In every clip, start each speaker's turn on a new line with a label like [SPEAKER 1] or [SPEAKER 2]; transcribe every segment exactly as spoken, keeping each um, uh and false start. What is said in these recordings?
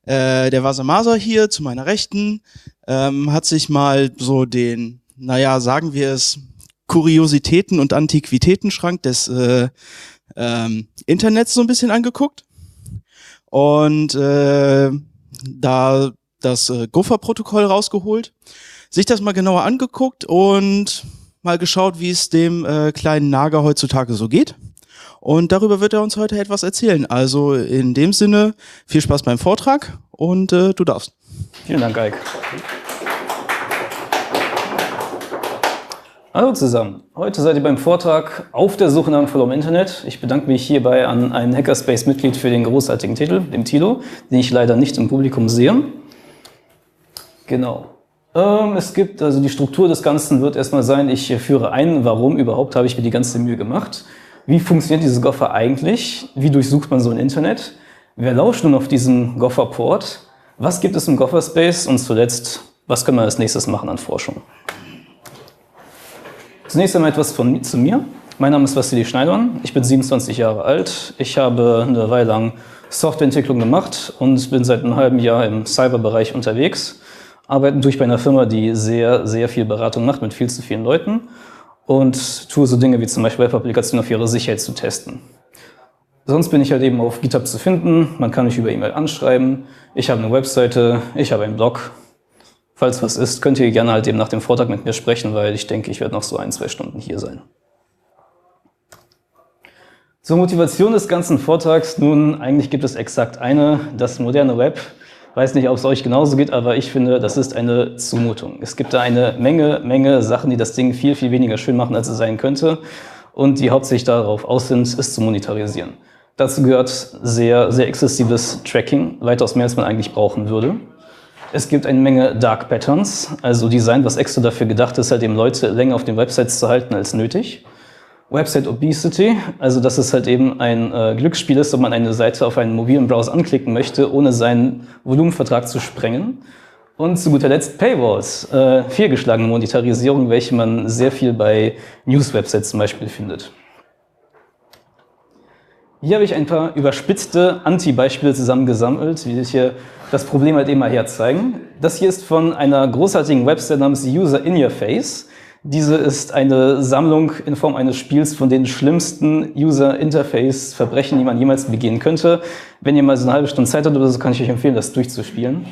[SPEAKER 1] Äh, der Wasamasa hier zu meiner Rechten ähm, hat sich mal so den, naja, sagen wir es, Kuriositäten- und Antiquitätenschrank des äh, ähm, Internets so ein bisschen angeguckt und äh, da das äh, Gopher-Protokoll rausgeholt, sich das mal genauer angeguckt und mal geschaut, wie es dem äh, kleinen Nager heutzutage so geht. Und darüber wird er uns heute etwas erzählen. Also in dem Sinne, viel Spaß beim Vortrag und äh, du darfst.
[SPEAKER 2] Vielen Dank, Eik. Hallo zusammen. Heute seid ihr beim Vortrag auf der Suche nach dem Flow im Internet. Ich bedanke mich hierbei an ein Hackerspace-Mitglied für den großartigen Titel, dem Tilo, den ich leider nicht im Publikum sehe. Genau. Ähm, es gibt, also die Struktur des Ganzen wird erstmal sein, ich führe ein, warum überhaupt habe ich mir die ganze Mühe gemacht. Wie funktioniert dieses Gopher eigentlich? Wie durchsucht man so ein Internet? Wer lauscht nun auf diesen Gopher-Port? Was gibt es im Gopher-Space? Und zuletzt, was können wir als nächstes machen an Forschung? Zunächst einmal etwas von, zu mir. Mein Name ist Wassili Schneidermann, ich bin siebenundzwanzig Jahre alt. Ich habe eine Weile lang Softwareentwicklung gemacht und bin seit einem halben Jahr im Cyberbereich unterwegs. Arbeiten tue ich bei einer Firma, die sehr, sehr viel Beratung macht mit viel zu vielen Leuten und tue so Dinge wie zum Beispiel Web-Applikationen auf ihre Sicherheit zu testen. Sonst bin ich halt eben auf GitHub zu finden, man kann mich über E-Mail anschreiben, ich habe eine Webseite, ich habe einen Blog. Falls was ist, könnt ihr gerne halt eben nach dem Vortrag mit mir sprechen, weil ich denke, ich werde noch so ein, zwei Stunden hier sein. Zur Motivation des ganzen Vortrags, nun, eigentlich gibt es exakt eine, das moderne Web. Weiß nicht, ob es euch genauso geht, aber ich finde, das ist eine Zumutung. Es gibt da eine Menge, Menge Sachen, die das Ding viel, viel weniger schön machen, als es sein könnte und die hauptsächlich darauf aus sind, es zu monetarisieren. Dazu gehört sehr, sehr exzessives Tracking, weitaus mehr, als man eigentlich brauchen würde. Es gibt eine Menge Dark Patterns, also Design, was extra dafür gedacht ist, halt eben Leute länger auf den Websites zu halten als nötig. Website Obesity, also dass es halt eben ein äh, Glücksspiel ist, ob man eine Seite auf einen mobilen Browser anklicken möchte, ohne seinen Volumenvertrag zu sprengen. Und zu guter Letzt Paywalls, äh, fehlgeschlagene Monetarisierung, welche man sehr viel bei News-Websites zum Beispiel findet. Hier habe ich ein paar überspitzte Anti-Beispiele zusammengesammelt, die hier das Problem halt eben mal herzeigen. Das hier ist von einer großartigen Website namens User in Your Face. Diese ist eine Sammlung in Form eines Spiels von den schlimmsten User-Interface-Verbrechen, die man jemals begehen könnte. Wenn ihr mal so eine halbe Stunde Zeit habt oder so, kann ich euch empfehlen, das durchzuspielen.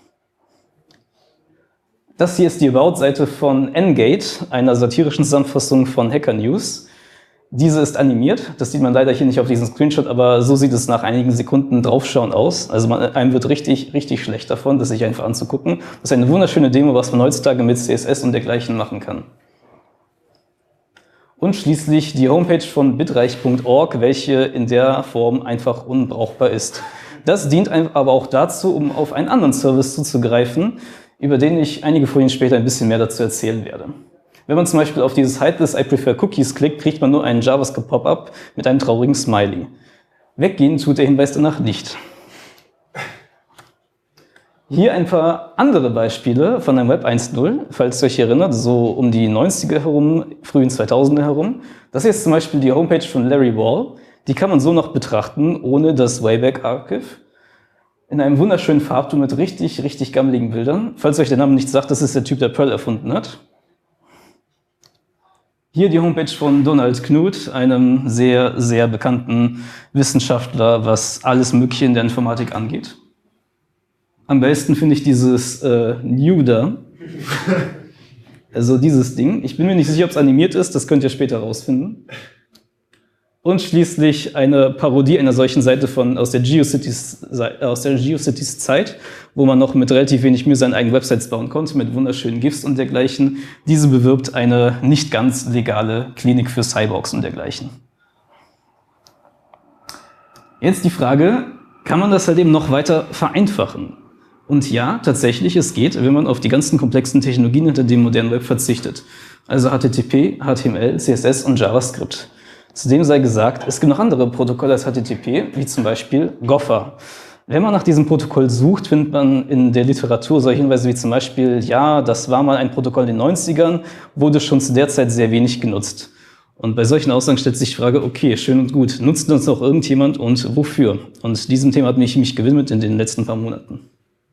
[SPEAKER 2] Das hier ist die About-Seite von N-Gate, einer satirischen Zusammenfassung von Hacker News. Diese ist animiert, das sieht man leider hier nicht auf diesem Screenshot, aber so sieht es nach einigen Sekunden draufschauen aus. Also man, einem wird richtig, richtig schlecht davon, das sich einfach anzugucken. Das ist eine wunderschöne Demo, was man heutzutage mit C S S und dergleichen machen kann. Und schließlich die Homepage von bitreich punkt org, welche in der Form einfach unbrauchbar ist. Das dient aber auch dazu, um auf einen anderen Service zuzugreifen, über den ich einige Folien später ein bisschen mehr dazu erzählen werde. Wenn man zum Beispiel auf dieses Hide this, I prefer cookies klickt, kriegt man nur einen JavaScript-Pop-up mit einem traurigen Smiley. Weggehen tut der Hinweis danach nicht. Hier ein paar andere Beispiele von einem Web eins Punkt null, falls ihr euch erinnert, so um die neunziger herum, frühen zweitausender herum. Das hier ist zum Beispiel die Homepage von Larry Wall. Die kann man so noch betrachten, ohne das Wayback Archive. In einem wunderschönen Farbton mit richtig, richtig gammeligen Bildern. Falls euch der Name nicht sagt, das ist der Typ, der Perl erfunden hat. Hier die Homepage von Donald Knuth, einem sehr, sehr bekannten Wissenschaftler, was alles Mögliche in der Informatik angeht. Am besten finde ich dieses äh, New da. Also dieses Ding. Ich bin mir nicht sicher, ob es animiert ist, das könnt ihr später rausfinden. Und schließlich eine Parodie einer solchen Seite von, aus der GeoCities, aus der GeoCities Zeit, wo man noch mit relativ wenig Mühe seine eigenen Websites bauen konnte, mit wunderschönen GIFs und dergleichen. Diese bewirbt eine nicht ganz legale Klinik für Cyborgs und dergleichen. Jetzt die Frage, kann man das halt eben noch weiter vereinfachen? Und ja, tatsächlich, es geht, wenn man auf die ganzen komplexen Technologien hinter dem modernen Web verzichtet. Also H T T P, H T M L, C S S und JavaScript. Zudem sei gesagt, es gibt noch andere Protokolle als H T T P, wie zum Beispiel Gopher. Wenn man nach diesem Protokoll sucht, findet man in der Literatur solche Hinweise wie zum Beispiel, ja, das war mal ein Protokoll in den neunzigern, wurde schon zu der Zeit sehr wenig genutzt. Und bei solchen Aussagen stellt sich die Frage, okay, schön und gut, nutzt uns auch irgendjemand und wofür? Und diesem Thema hat mich, mich gewidmet in den letzten paar Monaten.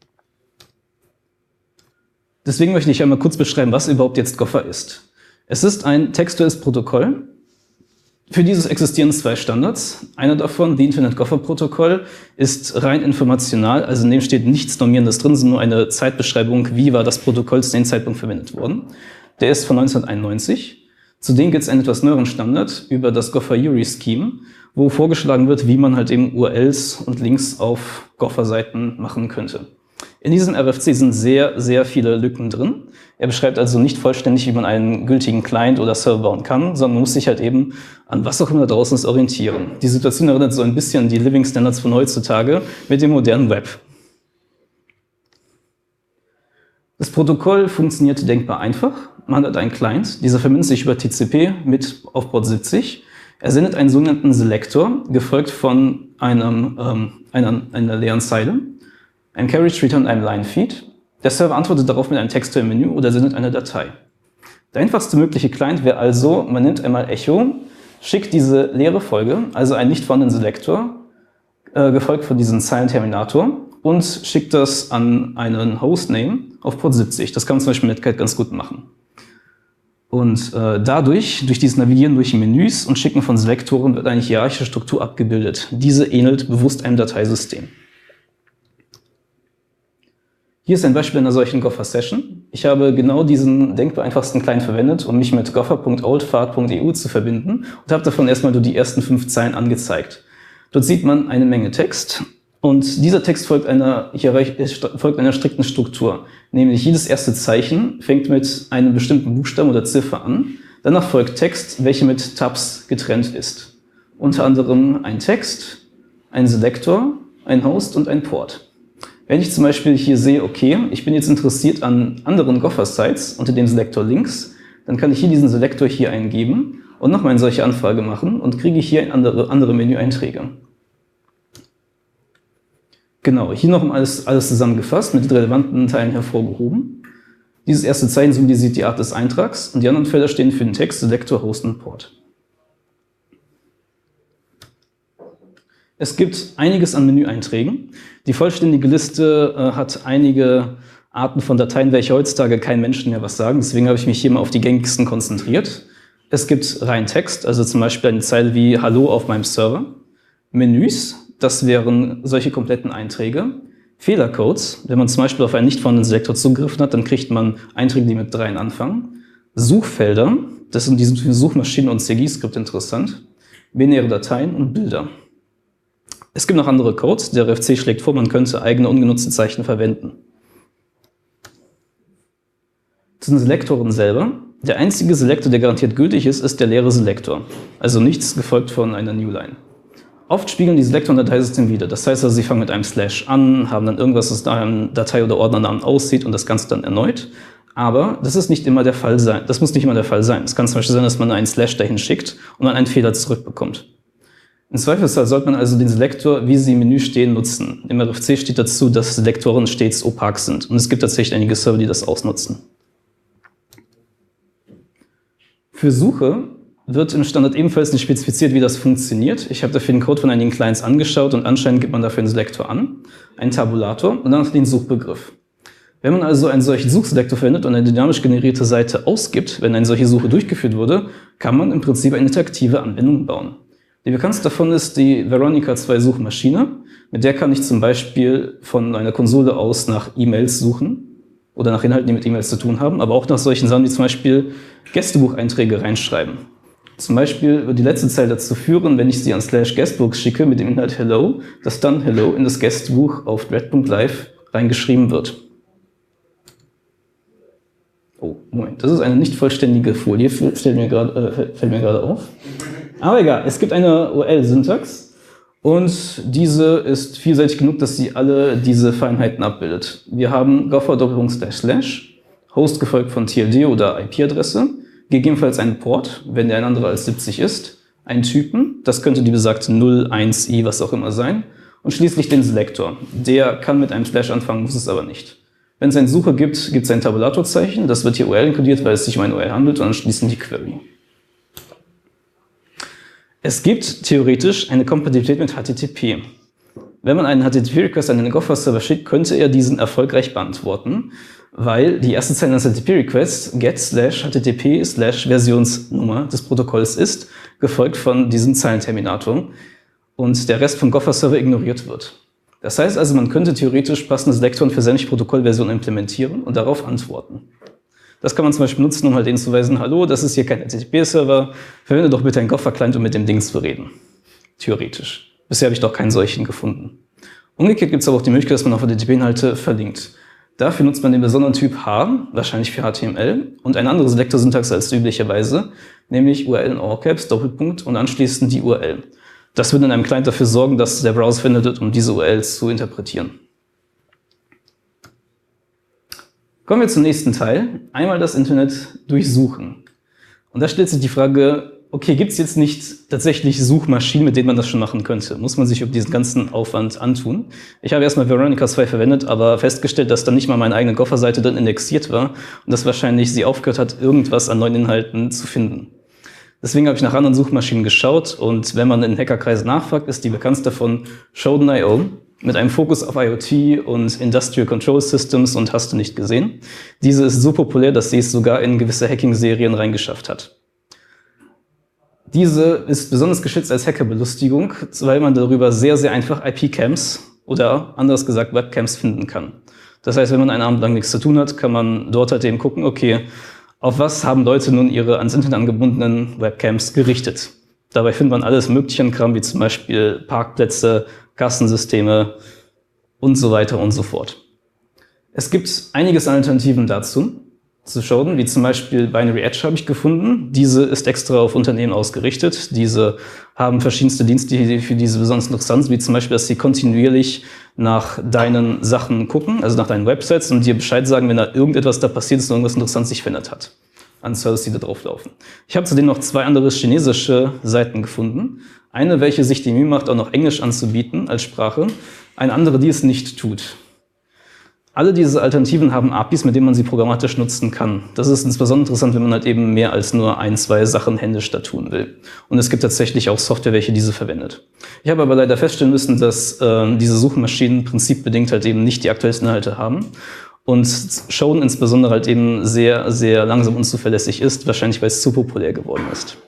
[SPEAKER 2] Deswegen möchte ich einmal kurz beschreiben, was überhaupt jetzt Gopher ist. Es ist ein textuelles Protokoll. Für dieses existieren zwei Standards. Einer davon, die Internet-Gopher-Protokoll, ist rein informational, also in dem steht nichts Normierendes drin, sondern nur eine Zeitbeschreibung, wie war das Protokoll zu dem Zeitpunkt verwendet worden. Der ist von neunzehnhunderteinundneunzig. Zudem gibt es einen etwas neueren Standard über das Gopher-U R I-Scheme, wo vorgeschlagen wird, wie man halt eben U R Ls und Links auf Gopher-Seiten machen könnte. In diesem R F C sind sehr, sehr viele Lücken drin. Er beschreibt also nicht vollständig, wie man einen gültigen Client oder Server bauen kann, sondern man muss sich halt eben an was auch immer da draußen ist orientieren. Die Situation erinnert so ein bisschen an die Living Standards von heutzutage mit dem modernen Web. Das Protokoll funktioniert denkbar einfach. Man hat einen Client, dieser verbindet sich über T C P mit auf Port siebzig. Er sendet einen sogenannten Selektor, gefolgt von einem, ähm, einer, einer leeren Zeile, einem Carriage Return und einem Line Feed. Der Server antwortet darauf mit einem textuellen Menü oder sendet eine Datei. Der einfachste mögliche Client wäre also, man nimmt einmal Echo, schickt diese leere Folge, also einen nicht vorhandenen Selektor, äh, gefolgt von diesem Zeilenterminator, und schickt das an einen Hostname auf Port siebzig. Das kann man zum Beispiel mit Netcat ganz gut machen. Und äh, dadurch, durch dieses Navigieren durch Menüs und Schicken von Selektoren, wird eine hierarchische Struktur abgebildet. Diese ähnelt bewusst einem Dateisystem. Hier ist ein Beispiel einer solchen Gopher-Session. Ich habe genau diesen denkbar einfachsten Client verwendet, um mich mit gopher punkt oldfart punkt E U zu verbinden und habe davon erstmal nur die ersten fünf Zeilen angezeigt. Dort sieht man eine Menge Text und dieser Text folgt einer, folgt einer strikten Struktur. Nämlich jedes erste Zeichen fängt mit einem bestimmten Buchstaben oder Ziffer an. Danach folgt Text, welche mit Tabs getrennt ist. Unter anderem ein Text, ein Selektor, ein Host und ein Port. Wenn ich zum Beispiel hier sehe, okay, ich bin jetzt interessiert an anderen Gopher-Sites unter dem Selektor links, dann kann ich hier diesen Selektor hier eingeben und nochmal eine solche Anfrage machen und kriege hier andere, andere Menüeinträge. Genau, hier noch alles, alles zusammengefasst, mit den relevanten Teilen hervorgehoben. Dieses erste Zeichen symbolisiert die Art des Eintrags und die anderen Felder stehen für den Text, Selektor, Host und Port. Es gibt einiges an Menüeinträgen. Die vollständige Liste äh, hat einige Arten von Dateien, welche heutzutage kein Menschen mehr was sagen. Deswegen habe ich mich hier mal auf die gängigsten konzentriert. Es gibt rein Text, also zum Beispiel eine Zeile wie Hallo auf meinem Server. Menüs, das wären solche kompletten Einträge. Fehlercodes, wenn man zum Beispiel auf einen nicht vorhandenen Selektor zugegriffen hat, dann kriegt man Einträge, die mit dreien anfangen. Suchfelder, das sind diese Suchmaschinen und C G I-Skript interessant. Binäre Dateien und Bilder. Es gibt noch andere Codes. Der R F C schlägt vor, man könnte eigene ungenutzte Zeichen verwenden. Zu den Selektoren selber. Der einzige Selektor, der garantiert gültig ist, ist der leere Selektor. Also nichts gefolgt von einer Newline. Oft spiegeln die Selektoren Dateisystem wieder. Das heißt also, sie fangen mit einem Slash an, haben dann irgendwas, das nach einem Datei- oder Ordnernamen aussieht und das Ganze dann erneut. Aber das ist nicht immer der Fall sein. Das muss nicht immer der Fall sein. Es kann zum Beispiel sein, dass man einen Slash dahin schickt und man einen Fehler zurückbekommt. Im Zweifelsfall sollte man also den Selektor, wie sie im Menü stehen, nutzen. Im R F C steht dazu, dass Selektoren stets opak sind. Und es gibt tatsächlich einige Server, die das ausnutzen. Für Suche wird im Standard ebenfalls nicht spezifiziert, wie das funktioniert. Ich habe dafür den Code von einigen Clients angeschaut und anscheinend gibt man dafür einen Selektor an, einen Tabulator und dann den Suchbegriff. Wenn man also einen solchen Suchselektor verwendet und eine dynamisch generierte Seite ausgibt, wenn eine solche Suche durchgeführt wurde, kann man im Prinzip eine interaktive Anwendung bauen. Die bekannteste davon ist die Veronica zwei Suchmaschine. Mit der kann ich zum Beispiel von einer Konsole aus nach E-Mails suchen oder nach Inhalten, die mit E-Mails zu tun haben, aber auch nach solchen Sachen, wie zum Beispiel Gästebucheinträge reinschreiben. Zum Beispiel wird die letzte Zeile dazu führen, wenn ich sie an slash guestbooks schicke mit dem Inhalt Hello, dass dann Hello in das Gästebuch auf dread punkt live reingeschrieben wird. Oh, Moment, das ist eine nicht vollständige Folie, fällt mir gerade, äh, fällt mir gerade auf. Aber egal, es gibt eine U R L-Syntax und diese ist vielseitig genug, dass sie alle diese Feinheiten abbildet. Wir haben Gopher Doppelpunkt Slash Slash, Host gefolgt von T L D oder I P-Adresse, gegebenenfalls einen Port, wenn der ein anderer als siebzig ist, einen Typen, das könnte die besagte null, eins, i, was auch immer sein, und schließlich den Selektor. Der kann mit einem Slash anfangen, muss es aber nicht. Wenn es einen Sucher gibt, gibt es ein Tabulatorzeichen, das wird hier U R L inkodiert, weil es sich um eine U R L handelt, und anschließend die Query. Es gibt theoretisch eine Kompatibilität mit H T T P. Wenn man einen H T T P-Request an den Gopher-Server schickt, könnte er diesen erfolgreich beantworten, weil die erste Zeile eines H T T P-Requests get slash http slash Versionsnummer des Protokolls ist, gefolgt von diesem Zeilenterminator und der Rest vom Gopher-Server ignoriert wird. Das heißt also, man könnte theoretisch passende Selektoren für sämtliche Protokollversionen implementieren und darauf antworten. Das kann man zum Beispiel nutzen, um halt denen zu weisen, hallo, das ist hier kein H T T P-Server, verwende doch bitte einen Gopher-Client, um mit dem Ding zu reden. Theoretisch. Bisher habe ich doch keinen solchen gefunden. Umgekehrt gibt es aber auch die Möglichkeit, dass man auf H T T P-Inhalte verlinkt. Dafür nutzt man den besonderen Typ H, wahrscheinlich für H T M L, und eine andere Selektorsyntax als üblicherweise, nämlich U R L in All Caps, Doppelpunkt und anschließend die U R L. Das würde in einem Client dafür sorgen, dass der Browser findet, um diese U R Ls zu interpretieren. Kommen wir zum nächsten Teil. Einmal das Internet durchsuchen. Und da stellt sich die Frage, okay, gibt es jetzt nicht tatsächlich Suchmaschinen, mit denen man das schon machen könnte? Muss man sich über diesen ganzen Aufwand antun? Ich habe erstmal Veronica zwei verwendet, aber festgestellt, dass dann nicht mal meine eigene Gopher-Seite drin indexiert war und dass wahrscheinlich sie aufgehört hat, irgendwas an neuen Inhalten zu finden. Deswegen habe ich nach anderen Suchmaschinen geschaut und wenn man in Hackerkreisen nachfragt, ist die bekannteste davon Shodan Punkt i o mit einem Fokus auf IoT und Industrial Control Systems und hast du nicht gesehen. Diese ist so populär, dass sie es sogar in gewisse Hacking-Serien reingeschafft hat. Diese ist besonders geschützt als Hackerbelustigung, weil man darüber sehr, sehr einfach I P-Cams oder anders gesagt Webcams finden kann. Das heißt, wenn man einen Abend lang nichts zu tun hat, kann man dort halt eben gucken, okay, auf was haben Leute nun ihre ans Internet angebundenen Webcams gerichtet. Dabei findet man alles mögliche an Kram, wie zum Beispiel Parkplätze, Kassensysteme und so weiter und so fort. Es gibt einiges an Alternativen dazu zu Shodan, wie zum Beispiel Binary Edge habe ich gefunden. Diese ist extra auf Unternehmen ausgerichtet. Diese haben verschiedenste Dienste, die für diese besonders interessant sind, wie zum Beispiel, dass sie kontinuierlich nach deinen Sachen gucken, also nach deinen Websites und dir Bescheid sagen, wenn da irgendetwas da passiert ist und irgendwas Interessantes sich verändert hat an Services, die da drauf laufen. Ich habe zudem noch zwei andere chinesische Seiten gefunden. Eine, welche sich die Mühe macht, auch noch Englisch anzubieten als Sprache. Eine andere, die es nicht tut. Alle diese Alternativen haben A P Is, mit denen man sie programmatisch nutzen kann. Das ist insbesondere interessant, wenn man halt eben mehr als nur ein, zwei Sachen händisch da tun will. Und es gibt tatsächlich auch Software, welche diese verwendet. Ich habe aber leider feststellen müssen, dass äh, diese Suchmaschinen prinzipbedingt halt eben nicht die aktuellsten Inhalte haben. Und Shodan insbesondere halt eben sehr, sehr langsam und zuverlässig ist, wahrscheinlich weil es zu populär geworden ist.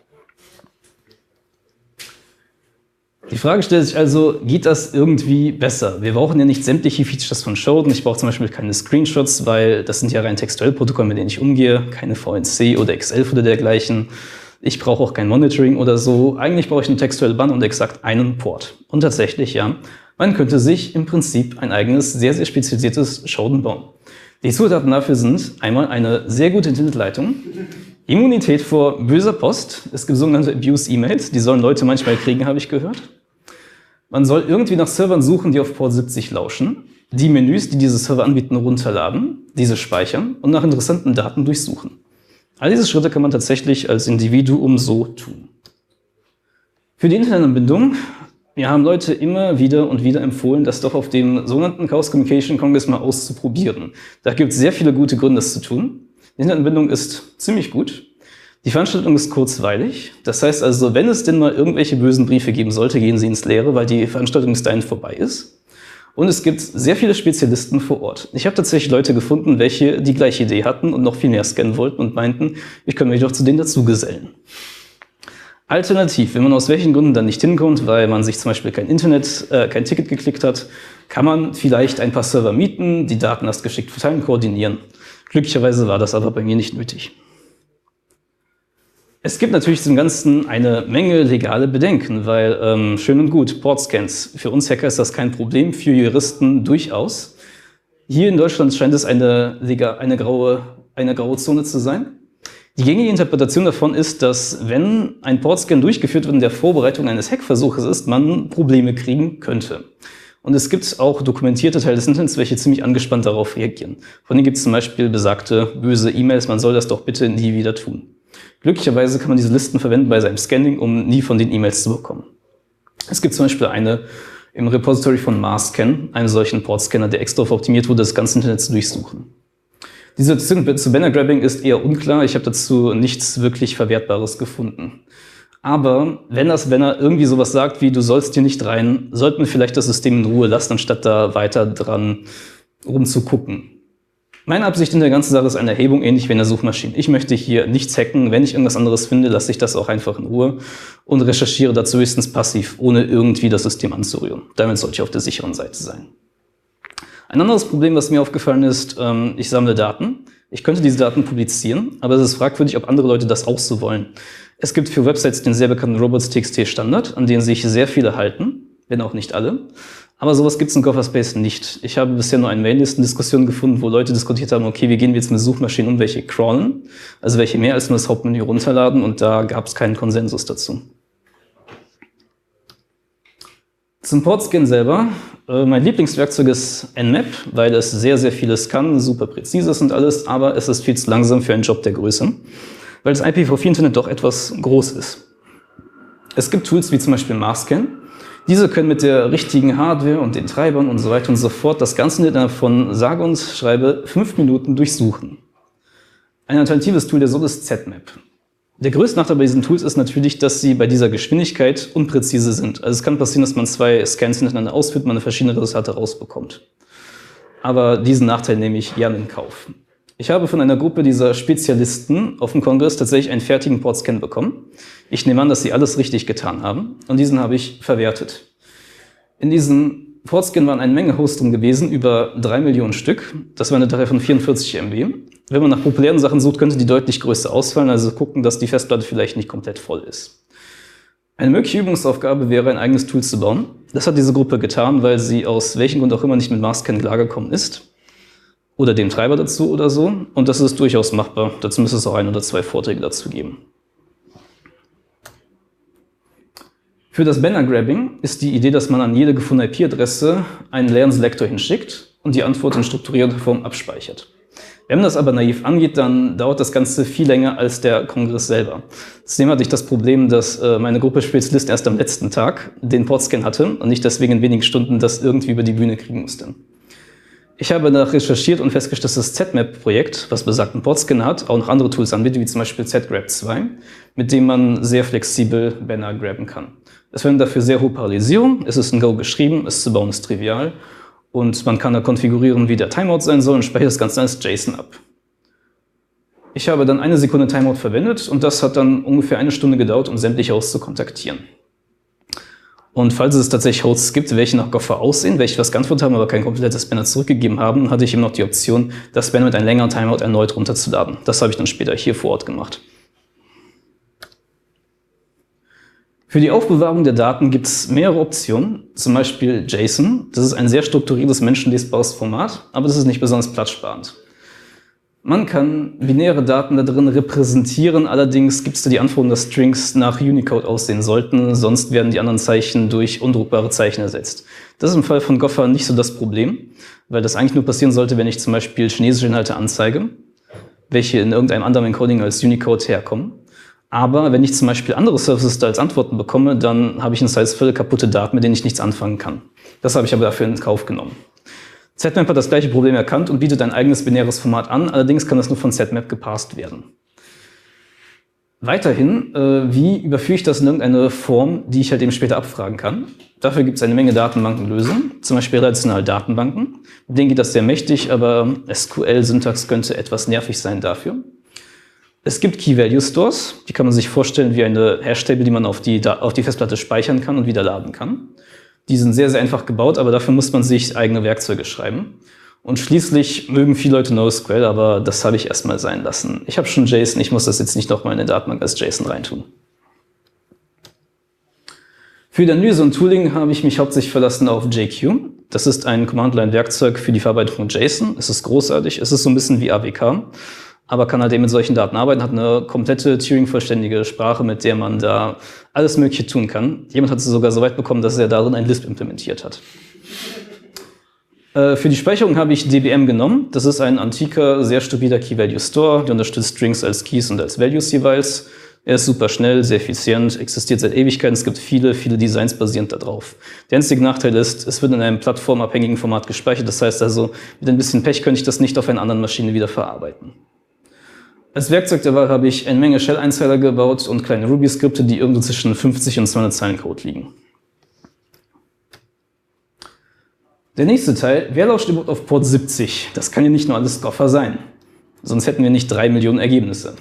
[SPEAKER 2] Die Frage stellt sich also, geht das irgendwie besser? Wir brauchen ja nicht sämtliche Features von Shodan. Ich brauche zum Beispiel keine Screenshots, weil das sind ja rein textuelle Protokolle, mit denen ich umgehe, keine V N C oder X elf oder dergleichen. Ich brauche auch kein Monitoring oder so. Eigentlich brauche ich eine textuelle Bann und exakt einen Port. Und tatsächlich, ja, man könnte sich im Prinzip ein eigenes, sehr, sehr spezialisiertes Shodan bauen. Die Zutaten dafür sind einmal eine sehr gute Internetleitung, Immunität vor böser Post. Es gibt sogenannte Abuse-E-Mails, die sollen Leute manchmal kriegen, habe ich gehört. Man soll irgendwie nach Servern suchen, die auf Port siebzig lauschen, die Menüs, die diese Server anbieten, runterladen, diese speichern und nach interessanten Daten durchsuchen. All diese Schritte kann man tatsächlich als Individuum so tun. Für die Internetanbindung, wir haben Leute immer wieder und wieder empfohlen, das doch auf dem sogenannten Chaos Communication Congress mal auszuprobieren. Da gibt es sehr viele gute Gründe, das zu tun. Die Internetanbindung ist ziemlich gut. Die Veranstaltung ist kurzweilig. Das heißt also, wenn es denn mal irgendwelche bösen Briefe geben sollte, gehen sie ins Leere, weil die Veranstaltung bis dahin vorbei ist. Und es gibt sehr viele Spezialisten vor Ort. Ich habe tatsächlich Leute gefunden, welche die gleiche Idee hatten und noch viel mehr scannen wollten und meinten, ich könnte mich doch zu denen dazugesellen. Alternativ, wenn man aus welchen Gründen dann nicht hinkommt, weil man sich zum Beispiel kein Internet, äh, kein Ticket geklickt hat, kann man vielleicht ein paar Server mieten, die Daten erst geschickt verteilen, koordinieren. Glücklicherweise war das aber bei mir nicht nötig. Es gibt natürlich zum Ganzen eine Menge legale Bedenken, weil ähm, schön und gut, Portscans. Für uns Hacker ist das kein Problem, für Juristen durchaus. Hier in Deutschland scheint es eine, eine, graue, eine graue Zone zu sein. Die gängige Interpretation davon ist, dass wenn ein Portscan durchgeführt wird in der Vorbereitung eines Hackversuches ist, man Probleme kriegen könnte. Und es gibt auch dokumentierte Teile des Internets, welche ziemlich angespannt darauf reagieren. Von denen gibt es zum Beispiel besagte böse E-Mails, man soll das doch bitte nie wieder tun. Glücklicherweise kann man diese Listen verwenden bei seinem Scanning, um nie von den E-Mails zu bekommen. Es gibt zum Beispiel eine im Repository von Marscan, einen solchen Portscanner, der extra darauf optimiert wurde, das ganze Internet zu durchsuchen. Die Situation zu Banner Grabbing ist eher unklar, ich habe dazu nichts wirklich Verwertbares gefunden. Aber wenn, das, wenn er irgendwie sowas sagt wie, du sollst hier nicht rein, sollte man vielleicht das System in Ruhe lassen, anstatt da weiter dran rumzugucken. Meine Absicht in der ganzen Sache ist eine Erhebung, ähnlich wie in der Suchmaschine. Ich möchte hier nichts hacken. Wenn ich irgendwas anderes finde, lasse ich das auch einfach in Ruhe und recherchiere dazu höchstens passiv, ohne irgendwie das System anzurühren. Damit sollte ich auf der sicheren Seite sein. Ein anderes Problem, was mir aufgefallen ist, ähm, ich sammle Daten. Ich könnte diese Daten publizieren, aber es ist fragwürdig, ob andere Leute das auch so wollen. Es gibt für Websites den sehr bekannten robots.txt Standard, an den sich sehr viele halten, wenn auch nicht alle. Aber sowas gibt es in Gopherspace nicht. Ich habe bisher nur eine Maillisten-Diskussion gefunden, wo Leute diskutiert haben, okay, wie gehen wir jetzt mit Suchmaschinen um, welche crawlen, also welche mehr als nur das Hauptmenü runterladen, und da gab es keinen Konsensus dazu. Zum Portscan selber. Äh, mein Lieblingswerkzeug ist Nmap, weil es sehr, sehr vieles kann, super präzise ist und alles, aber es ist viel zu langsam für einen Job der Größe, weil das I P v vier Internet doch etwas groß ist. Es gibt Tools wie zum Beispiel Marscan. Diese können mit der richtigen Hardware und den Treibern und so weiter und so fort das Ganze innerhalb von sage und schreibe fünf Minuten durchsuchen. Ein alternatives Tool der Soll ist Z-Map. Der größte Nachteil bei diesen Tools ist natürlich, dass sie bei dieser Geschwindigkeit unpräzise sind. Also es kann passieren, dass man zwei Scans hintereinander ausführt, man eine verschiedene Resultate rausbekommt. Aber diesen Nachteil nehme ich gerne in Kauf. Ich habe von einer Gruppe dieser Spezialisten auf dem Kongress tatsächlich einen fertigen Portscan bekommen. Ich nehme an, dass sie alles richtig getan haben, und diesen habe ich verwertet. In diesem Portscan waren eine Menge Hosts drin gewesen, über drei Millionen Stück. Das war eine Datei von vierundvierzig Megabyte. Wenn man nach populären Sachen sucht, könnte die deutlich größer ausfallen, also gucken, dass die Festplatte vielleicht nicht komplett voll ist. Eine mögliche Übungsaufgabe wäre, ein eigenes Tool zu bauen. Das hat diese Gruppe getan, weil sie aus welchem Grund auch immer nicht mit Marscan klargekommen ist. Oder dem Treiber dazu oder so. Und das ist durchaus machbar. Dazu müsste es auch ein oder zwei Vorträge dazu geben. Für das Banner-Grabbing ist die Idee, dass man an jede gefundene I P-Adresse einen leeren Selektor hinschickt und die Antwort in strukturierter Form abspeichert. Wenn man das aber naiv angeht, dann dauert das Ganze viel länger als der Kongress selber. Zudem hatte ich das Problem, dass äh, meine Gruppe Spezialisten erst am letzten Tag den Portscan hatte und ich deswegen in wenigen Stunden das irgendwie über die Bühne kriegen musste. Ich habe danach recherchiert und festgestellt, dass das Z-Map-Projekt, was besagten Portscan hat, auch noch andere Tools anbietet, wie zum Beispiel Z Grab zwei, mit dem man sehr flexibel Banner grabben kann. Es verwendet dafür sehr hohe Parallelisierung, es ist in Go geschrieben, es zu bauen ist trivial und man kann da konfigurieren, wie der Timeout sein soll, und speichert das Ganze als JSON ab. Ich habe dann eine Sekunde Timeout verwendet und das hat dann ungefähr eine Stunde gedauert, um sämtliche Hosts zu kontaktieren. Und falls es tatsächlich Hosts gibt, welche nach Gopher aussehen, welche was geantwortet haben, aber kein komplettes Banner zurückgegeben haben, hatte ich eben noch die Option, das Banner mit einem längeren Timeout erneut runterzuladen. Das habe ich dann später hier vor Ort gemacht. Für die Aufbewahrung der Daten gibt es mehrere Optionen, zum Beispiel JSON. Das ist ein sehr strukturiertes, menschenlesbares Format, aber das ist nicht besonders platzsparend. Man kann binäre Daten da drin repräsentieren, allerdings gibt es da die Anforderung, dass Strings nach Unicode aussehen sollten, sonst werden die anderen Zeichen durch undruckbare Zeichen ersetzt. Das ist im Fall von Gopher nicht so das Problem, weil das eigentlich nur passieren sollte, wenn ich zum Beispiel chinesische Inhalte anzeige, welche in irgendeinem anderen Encoding als Unicode herkommen. Aber wenn ich zum Beispiel andere Services da als Antworten bekomme, dann habe ich in Size völlig kaputte Daten, mit denen ich nichts anfangen kann. Das habe ich aber dafür in Kauf genommen. Z-Map hat das gleiche Problem erkannt und bietet ein eigenes binäres Format an, allerdings kann das nur von Z-Map geparst werden. Weiterhin, äh, wie überführe ich das in irgendeine Form, die ich halt eben später abfragen kann? Dafür gibt es eine Menge Datenbankenlösungen, zum Beispiel relationale Datenbanken. Mit denen geht das sehr mächtig, aber S Q L-Syntax könnte etwas nervig sein dafür. Es gibt Key-Value-Stores, die kann man sich vorstellen wie eine Hash-Table, die man auf die, auf die Festplatte speichern kann und wieder laden kann. Die sind sehr, sehr einfach gebaut, aber dafür muss man sich eigene Werkzeuge schreiben. Und schließlich mögen viele Leute NoSQL, aber das habe ich erstmal sein lassen. Ich habe schon JSON, ich muss das jetzt nicht nochmal in eine Datenbank als JSON reintun. Für die Analyse und Tooling habe ich mich hauptsächlich verlassen auf J Q. Das ist ein Command-Line-Werkzeug für die Verarbeitung von JSON. Es ist großartig, es ist so ein bisschen wie A W K, aber kann halt eben mit solchen Daten arbeiten, hat eine komplette Turing-vollständige Sprache, mit der man da alles Mögliche tun kann. Jemand hat es sogar so weit bekommen, dass er darin ein Lisp implementiert hat. Äh, für die Speicherung habe ich D B M genommen. Das ist ein antiker, sehr stabiler Key-Value-Store. Der unterstützt Strings als Keys und als Values jeweils. Er ist super schnell, sehr effizient, existiert seit Ewigkeiten. Es gibt viele, viele Designs basierend darauf. Der einzige Nachteil ist, es wird in einem plattformabhängigen Format gespeichert. Das heißt also, mit ein bisschen Pech könnte ich das nicht auf einer anderen Maschine wieder verarbeiten. Als Werkzeug der Wahl habe ich eine Menge Shell-Einzeiler gebaut und kleine Ruby-Skripte, die irgendwo zwischen fünfzig und zweihundert Zeilen Code liegen. Der nächste Teil, wer lauscht überhaupt auf Port siebzig? Das kann ja nicht nur alles Gopher sein. Sonst hätten wir nicht drei Millionen Ergebnisse.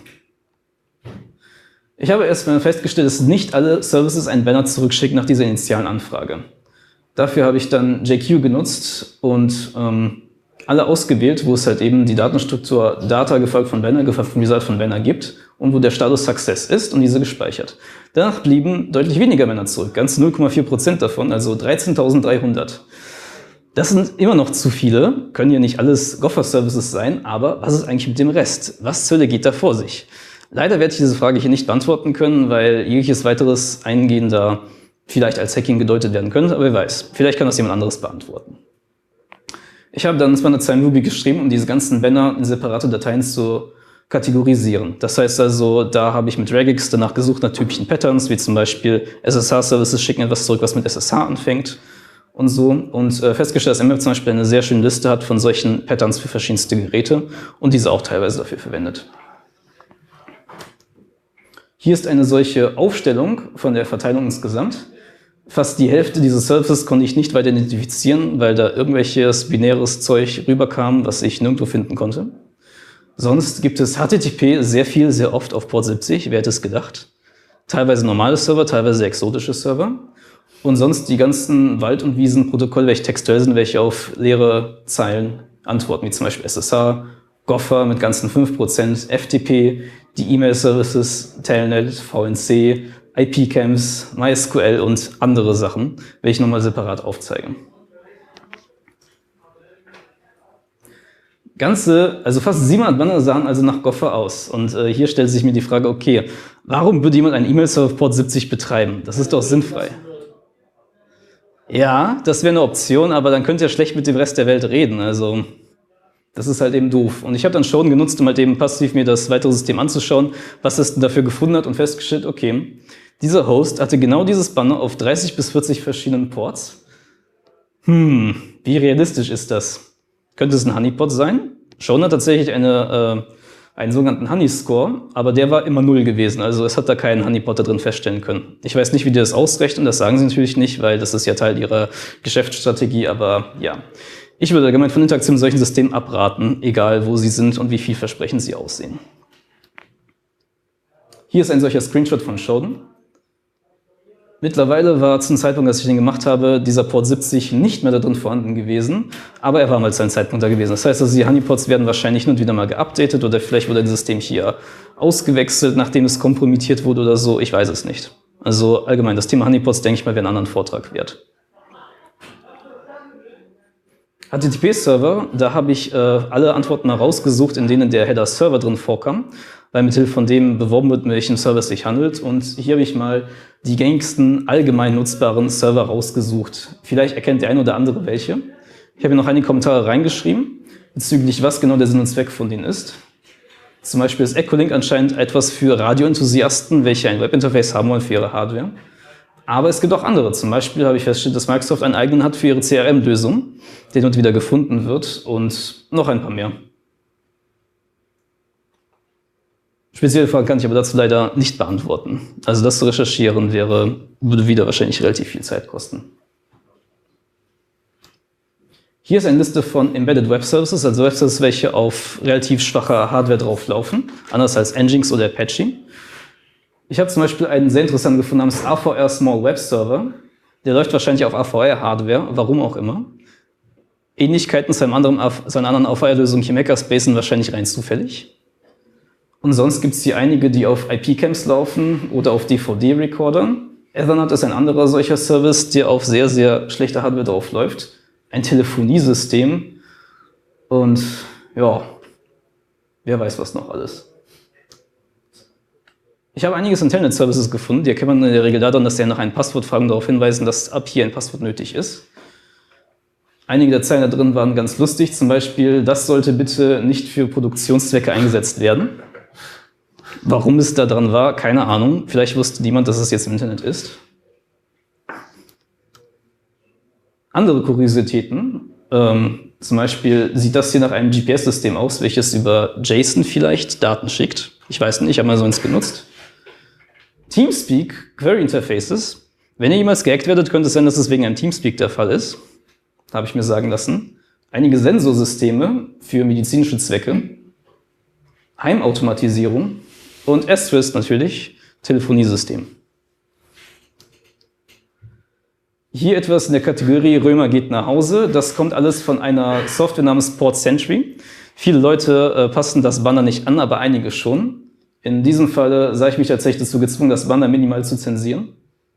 [SPEAKER 2] Ich habe erst mal festgestellt, dass nicht alle Services einen Banner zurückschicken nach dieser initialen Anfrage. Dafür habe ich dann J Q genutzt und ähm, alle ausgewählt, wo es halt eben die Datenstruktur Data gefolgt von Banner, gefolgt von Result von Banner gibt und wo der Status Success ist und diese gespeichert. Danach blieben deutlich weniger Banner zurück, ganz null Komma vier Prozent davon, also dreizehntausenddreihundert. Das sind immer noch zu viele, können ja nicht alles Gopher-Services sein, aber was ist eigentlich mit dem Rest? Was zur Hölle geht da vor sich? Leider werde ich diese Frage hier nicht beantworten können, weil jegliches weiteres Eingehen da vielleicht als Hacking gedeutet werden könnte, aber wer weiß, vielleicht kann das jemand anderes beantworten. Ich habe dann zweihundert Zeilen Ruby geschrieben, um diese ganzen Banner in separate Dateien zu kategorisieren. Das heißt also, da habe ich mit Regex danach gesucht nach typischen Patterns, wie zum Beispiel S S H-Services schicken etwas zurück, was mit S S H anfängt und so. Und äh, festgestellt, dass M Web zum Beispiel eine sehr schöne Liste hat von solchen Patterns für verschiedenste Geräte und diese auch teilweise dafür verwendet. Hier ist eine solche Aufstellung von der Verteilung insgesamt. Fast die Hälfte dieses Services konnte ich nicht weiter identifizieren, weil da irgendwelches binäres Zeug rüberkam, was ich nirgendwo finden konnte. Sonst gibt es H T T P sehr viel, sehr oft auf Port siebzig, wer hätte es gedacht. Teilweise normale Server, teilweise exotische Server. Und sonst die ganzen Wald- und Wiesenprotokolle, welche textuell sind, welche auf leere Zeilen antworten, wie zum Beispiel S S H, Gopher mit ganzen fünf Prozent, F T P, die E-Mail-Services, Telnet, V N C, I P-Camps, MySQL und andere Sachen, welche ich nochmal separat aufzeige. Ganze, also fast siebenhundert Banner sahen also nach Gopher aus. Und äh, hier stellt sich mir die Frage, okay, warum würde jemand einen E-Mail-Server auf Port siebzig betreiben? Das ist doch sinnfrei. Ja, das wäre eine Option, aber dann könnt ihr schlecht mit dem Rest der Welt reden. Also das ist halt eben doof. Und ich habe dann schon genutzt, um halt eben passiv mir das weitere System anzuschauen, was es denn dafür gefunden hat und festgestellt, okay, dieser Host hatte genau dieses Banner auf dreißig bis vierzig verschiedenen Ports. Hm, wie realistisch ist das? Könnte es ein Honeypot sein? Schon hat tatsächlich eine, äh, einen sogenannten Honey-Score, aber der war immer null gewesen, also es hat da keinen Honeypot da drin feststellen können. Ich weiß nicht, wie die das ausrechnen, das sagen sie natürlich nicht, weil das ist ja Teil ihrer Geschäftsstrategie, aber ja. Ich würde allgemein von Interaktion mit solchen Systemen abraten, egal wo sie sind und wie vielversprechend sie aussehen. Hier ist ein solcher Screenshot von Shodan. Mittlerweile war zum Zeitpunkt, als ich den gemacht habe, dieser Port siebzig nicht mehr da drin vorhanden gewesen, aber er war mal zu einem Zeitpunkt da gewesen. Das heißt also, die Honeypots werden wahrscheinlich hin und wieder mal geupdatet oder vielleicht wurde ein System hier ausgewechselt, nachdem es kompromittiert wurde oder so, ich weiß es nicht. Also allgemein, das Thema Honeypots, denke ich mal, wäre einen anderen Vortrag wert. H T T P-Server, da habe ich äh, alle Antworten mal rausgesucht, in denen der Header-Server drin vorkam, weil mithilfe von dem beworben wird, mit welchem Server es sich handelt. Und hier habe ich mal die gängigsten allgemein nutzbaren Server rausgesucht. Vielleicht erkennt der eine oder andere welche. Ich habe hier noch einige Kommentare reingeschrieben, bezüglich was genau der Sinn und Zweck von denen ist. Zum Beispiel ist Echolink anscheinend etwas für Radioenthusiasten, welche ein Webinterface haben wollen für ihre Hardware. Aber es gibt auch andere. Zum Beispiel habe ich festgestellt, dass Microsoft einen eigenen hat für ihre C R M-Lösung, der dort wieder gefunden wird und noch ein paar mehr. Spezielle Fragen kann ich aber dazu leider nicht beantworten. Also das zu recherchieren wäre, würde wieder wahrscheinlich relativ viel Zeit kosten. Hier ist eine Liste von Embedded Web Services, also Web Services, welche auf relativ schwacher Hardware drauflaufen, anders als Nginx oder Apache. Ich habe zum Beispiel einen sehr interessanten gefunden namens A V R Small Web Server. Der läuft wahrscheinlich auf A V R-Hardware, warum auch immer. Ähnlichkeiten zu, einem anderen, zu einer anderen A V R-Lösung hier im Hackerspace sind wahrscheinlich rein zufällig. Und sonst gibt es hier einige, die auf I P-Camps laufen oder auf D V D-Recordern. Ethernet ist ein anderer solcher Service, der auf sehr, sehr schlechter Hardware draufläuft. Ein Telefoniesystem. Und ja, wer weiß was noch alles. Ich habe einiges an Telnet-Services gefunden, die erkennt man in der Regel daran, dass sie nach einem Passwort fragen und darauf hinweisen, dass ab hier ein Passwort nötig ist. Einige der Zeilen da drin waren ganz lustig, zum Beispiel, das sollte bitte nicht für Produktionszwecke eingesetzt werden. Warum es da dran war, keine Ahnung. Vielleicht wusste niemand, dass es jetzt im Internet ist. Andere Kuriositäten. Ähm, Zum Beispiel sieht das hier nach einem G P S-System aus, welches über JSON vielleicht Daten schickt. Ich weiß nicht, ich habe mal so eins benutzt. Teamspeak Query Interfaces. Wenn ihr jemals gehackt werdet, könnte es sein, dass es wegen einem Teamspeak der Fall ist. Habe ich mir sagen lassen. Einige Sensorsysteme für medizinische Zwecke. Heimautomatisierung. Und Asterisk natürlich, Telefoniesystem. Hier etwas in der Kategorie Römer geht nach Hause. Das kommt alles von einer Software namens Port Sentry. Viele Leute äh, passen das Banner nicht an, aber einige schon. In diesem Falle sah ich mich tatsächlich dazu gezwungen, das Banner minimal zu zensieren.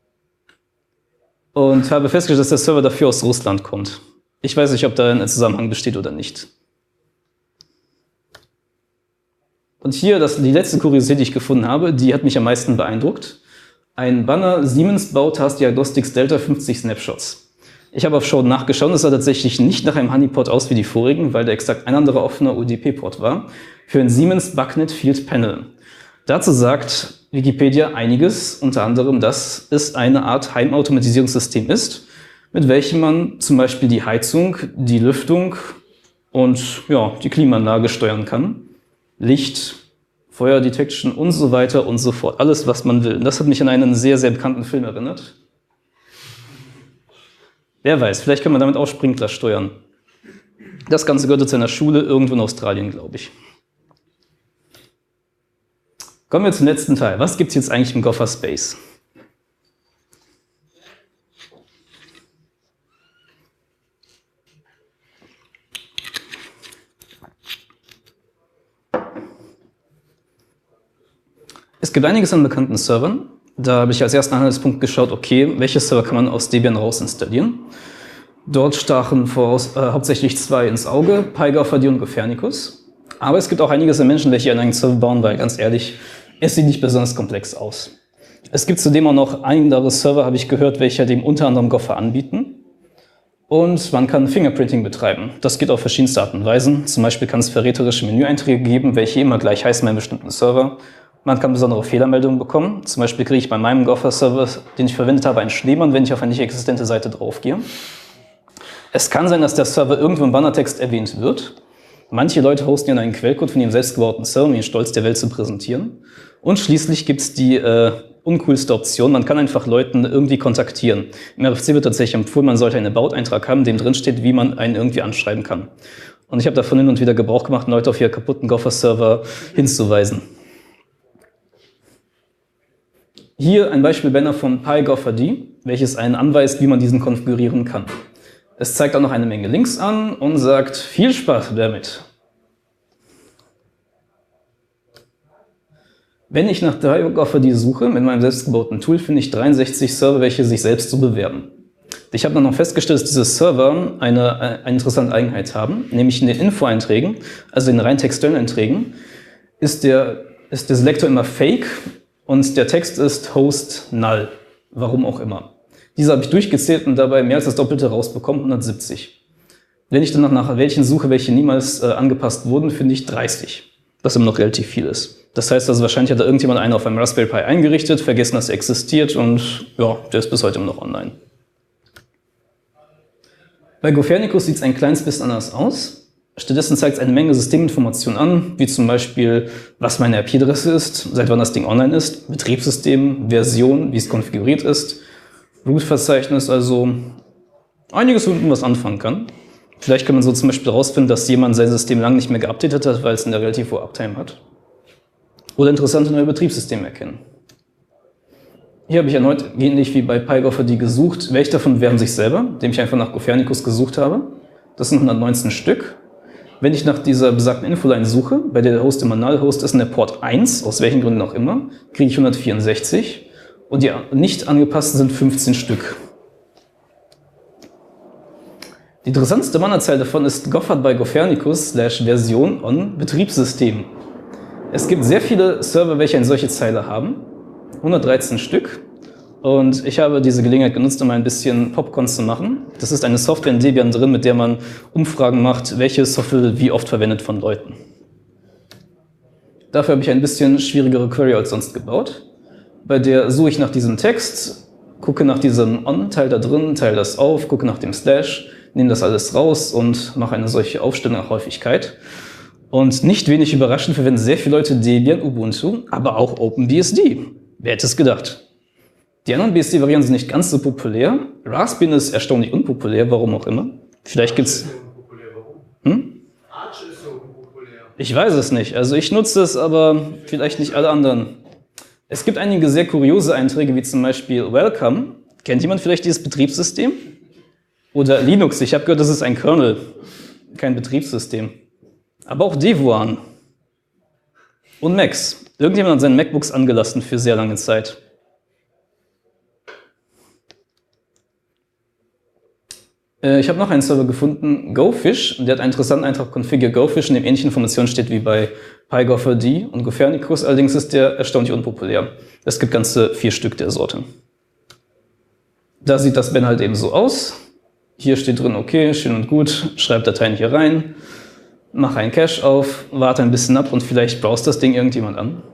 [SPEAKER 2] Und habe festgestellt, dass der Server dafür aus Russland kommt. Ich weiß nicht, ob da ein Zusammenhang besteht oder nicht. Und hier, das, die letzte Kuriosität, die ich gefunden habe, die hat mich am meisten beeindruckt. Ein Banner, Siemens baut Task Diagnostics Delta fünfzig Snapshots. Ich habe auf Show nachgeschaut, es sah tatsächlich nicht nach einem Honeypot aus wie die vorigen, weil der exakt ein anderer offener U D P-Port war, für ein Siemens Bucknet Field Panel. Dazu sagt Wikipedia einiges, unter anderem, dass es eine Art Heimautomatisierungssystem ist, mit welchem man zum Beispiel die Heizung, die Lüftung und ja, die Klimaanlage steuern kann. Licht, Fire Detection und so weiter und so fort. Alles, was man will. Das hat mich an einen sehr, sehr bekannten Film erinnert. Wer weiß, vielleicht kann man damit auch Sprinkler steuern. Das Ganze gehört zu einer Schule irgendwo in Australien, glaube ich. Kommen wir zum letzten Teil. Was gibt es jetzt eigentlich im Gopher Space? Es gibt einiges an bekannten Servern. Da habe ich als ersten Anhaltspunkt geschaut, okay, welche Server kann man aus Debian raus installieren? Dort stachen voraus, äh, hauptsächlich zwei ins Auge, PyGopher und Copernicus. Aber es gibt auch einiges an Menschen, welche einen eigenen Server bauen, weil ganz ehrlich, es sieht nicht besonders komplex aus. Es gibt zudem auch noch andere Server, habe ich gehört, welche dem unter anderem Gopher anbieten. Und man kann Fingerprinting betreiben. Das geht auf verschiedenste Arten und Weisen. Zum Beispiel kann es verräterische Menüeinträge geben, welche immer gleich heißen bei einem bestimmten Server. Man kann besondere Fehlermeldungen bekommen. Zum Beispiel kriege ich bei meinem Gopher-Server, den ich verwendet habe, einen Schneemann, wenn ich auf eine nicht existente Seite draufgehe. Es kann sein, dass der Server irgendwo im Bannertext erwähnt wird. Manche Leute hosten ja einen Quellcode von ihrem selbstgebauten Server, um den Stolz der Welt zu präsentieren. Und schließlich gibt es die äh, uncoolste Option, man kann einfach Leuten irgendwie kontaktieren. Im R F C wird tatsächlich empfohlen, man sollte einen About-Eintrag haben, in dem drin steht, wie man einen irgendwie anschreiben kann. Und ich habe davon hin und wieder Gebrauch gemacht, Leute auf ihre kaputten Gopher-Server hinzuweisen. Hier ein Beispiel-Banner von PyGopherD, welches einen anweist, wie man diesen konfigurieren kann. Es zeigt auch noch eine Menge Links an und sagt, viel Spaß damit. Wenn ich nach PyGopherD suche, mit meinem selbstgebauten Tool, finde ich dreiundsechzig Server, welche sich selbst so bewerben. Ich habe dann noch festgestellt, dass diese Server eine, eine interessante Eigenheit haben, nämlich in den Info-Einträgen, also in rein textuellen Einträgen, ist der, ist der Selektor immer fake und der Text ist Host Null, warum auch immer. Diese habe ich durchgezählt und dabei mehr als das Doppelte rausbekommen, hundertsiebzig. Wenn ich dann noch nach welchen suche, welche niemals äh, angepasst wurden, finde ich dreißig, was immer noch relativ viel ist. Das heißt also, wahrscheinlich hat da irgendjemand einen auf einem Raspberry Pi eingerichtet, vergessen, dass er existiert und ja, der ist bis heute immer noch online. Bei Copernicus sieht es ein kleines bisschen anders aus. Stattdessen zeigt es eine Menge Systeminformationen an, wie zum Beispiel, was meine I P-Adresse ist, seit wann das Ding online ist, Betriebssystem, Version, wie es konfiguriert ist, Root-Verzeichnis, also einiges, womit man was anfangen kann. Vielleicht kann man so zum Beispiel herausfinden, dass jemand sein System lange nicht mehr geupdatet hat, weil es eine relativ hohe Uptime hat. Oder interessante neue Betriebssysteme erkennen. Hier habe ich erneut, ähnlich wie bei PyGopherD gesucht, welche davon bewerben sich selber, indem ich einfach nach Copernicus gesucht habe. Das sind hundertneunzehn Stück. Wenn ich nach dieser besagten Infoline suche, bei der der Host immer Null-Host ist in der Port eins, aus welchen Gründen auch immer, kriege ich hundertvierundsechzig und die nicht angepassten sind fünfzehn Stück. Die interessanteste Bannerzeile davon ist Goffert bei Copernicus slash Version on Betriebssystem. Es gibt sehr viele Server, welche eine solche Zeile haben, hundertdreizehn Stück. Und ich habe diese Gelegenheit genutzt, um ein bisschen Popcorn zu machen. Das ist eine Software in Debian drin, mit der man Umfragen macht, welche Software wie oft verwendet von Leuten. Dafür habe ich ein bisschen schwierigere Query als sonst gebaut. Bei der suche ich nach diesem Text, gucke nach diesem On-Teil da drin, teile das auf, gucke nach dem Slash, nehme das alles raus und mache eine solche Aufstellung nach Häufigkeit. Und nicht wenig überraschend verwenden sehr viele Leute Debian, Ubuntu, aber auch OpenBSD. Wer hätte es gedacht? Die anderen B S D-Varianten sind nicht ganz so populär. Raspbian ist erstaunlich unpopulär, warum auch immer. Vielleicht gibt's. Hm?
[SPEAKER 3] Arch ist so unpopulär.
[SPEAKER 2] Ich weiß es nicht. Also ich nutze es, aber vielleicht nicht alle anderen. Es gibt einige sehr kuriose Einträge, wie zum Beispiel Welcome. Kennt jemand vielleicht dieses Betriebssystem? Oder Linux. Ich habe gehört, das ist ein Kernel, kein Betriebssystem. Aber auch Devuan. Und Macs. Irgendjemand hat seinen MacBooks angelassen für sehr lange Zeit. Ich habe noch einen Server gefunden, GoFish, und der hat einen interessanten Eintrag Configure GoFish, in dem ähnliche Informationen steht wie bei PyGo-vier-D und Copernicus, allerdings ist der erstaunlich unpopulär. Es gibt ganze vier Stück der Sorte. Da sieht das Ben halt eben so aus. Hier steht drin, okay, schön und gut, schreib Dateien hier rein, mach einen Cache auf, warte ein bisschen ab und vielleicht browst das Ding irgendjemand an.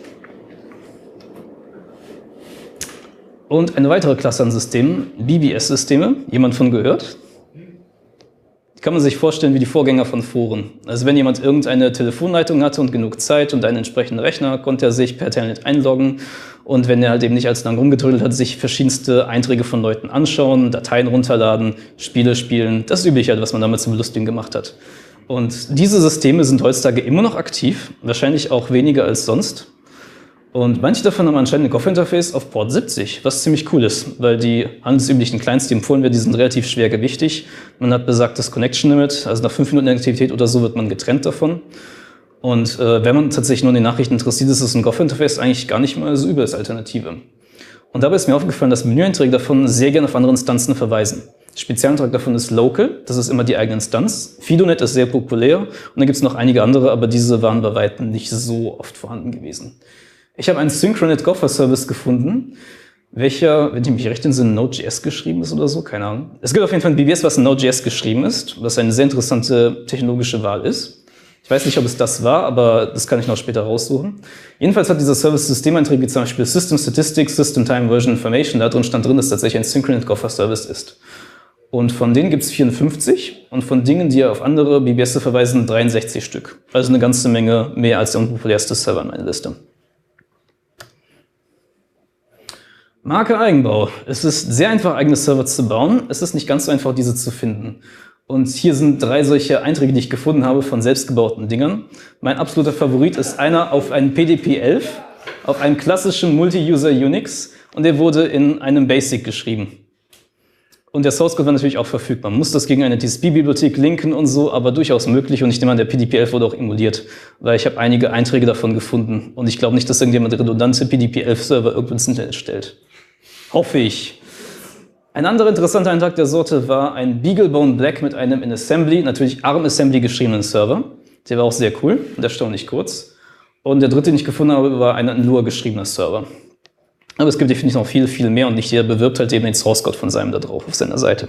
[SPEAKER 2] Und eine weitere Klasse an Systemen, B B S-Systeme. Jemand von gehört? Die kann man sich vorstellen wie die Vorgänger von Foren. Also wenn jemand irgendeine Telefonleitung hatte und genug Zeit und einen entsprechenden Rechner, konnte er sich per Telnet einloggen. Und wenn er halt eben nicht allzu lange rumgetrödelt hat, sich verschiedenste Einträge von Leuten anschauen, Dateien runterladen, Spiele spielen. Das Übliche halt, was man damals zum Belustigen gemacht hat. Und diese Systeme sind heutzutage immer noch aktiv, wahrscheinlich auch weniger als sonst. Und manche davon haben anscheinend ein Goff-Interface auf Port siebzig, was ziemlich cool ist, weil die handelsüblichen Clients, die empfohlen werden, die sind relativ schwergewichtig. Man hat besagtes Connection Limit, also nach fünf Minuten Aktivität oder so wird man getrennt davon. Und äh, wenn man tatsächlich nur an den Nachrichten interessiert ist, ist ein Goff-Interface eigentlich gar nicht mal so übel als Alternative. Und dabei ist mir aufgefallen, dass Menüeinträge davon sehr gerne auf andere Instanzen verweisen. Spezialeintrag davon ist Local, das ist immer die eigene Instanz. Fidonet ist sehr populär und dann gibt es noch einige andere, aber diese waren bei weitem nicht so oft vorhanden gewesen. Ich habe einen Synchronet Gopher Service gefunden, welcher, wenn ich mich recht entsinne, in Node.js geschrieben ist oder so, keine Ahnung. Es gibt auf jeden Fall ein B B S, was in Node.js geschrieben ist, was eine sehr interessante technologische Wahl ist. Ich weiß nicht, ob es das war, aber das kann ich noch später raussuchen. Jedenfalls hat dieser Service Systemeinträge wie zum Beispiel System Statistics, System Time Version Information, da drin stand drin, dass tatsächlich ein Synchronet Gopher Service ist. Und von denen gibt es vierundfünfzig und von Dingen, die auf andere B B S verweisen, dreiundsechzig Stück. Also eine ganze Menge mehr als der unpopulärste Server in meiner Liste. Marke Eigenbau. Es ist sehr einfach, eigene Server zu bauen. Es ist nicht ganz so einfach, diese zu finden. Und hier sind drei solche Einträge, die ich gefunden habe von selbstgebauten Dingern. Mein absoluter Favorit ist einer auf einen P D P elf, auf einem klassischen Multi-User Unix und der wurde in einem Basic geschrieben. Und der Source Code war natürlich auch verfügbar. Man muss das gegen eine T S P-Bibliothek linken und so, aber durchaus möglich. Und ich nehme an, der P D P elf wurde auch emuliert, weil ich habe einige Einträge davon gefunden. Und ich glaube nicht, dass irgendjemand redundante P D P elf Server irgendwo ins Internet stellt. Hoffe ich. Ein anderer interessanter Eintrag der Sorte war ein BeagleBone Black mit einem in Assembly, natürlich ARM Assembly geschriebenen Server. Der war auch sehr cool und erstaunlich kurz. Und der dritte, den ich gefunden habe, war ein in Lua geschriebener Server. Aber es gibt definitiv noch viel, viel mehr und nicht jeder bewirbt halt eben den Source Code von seinem da drauf auf seiner Seite.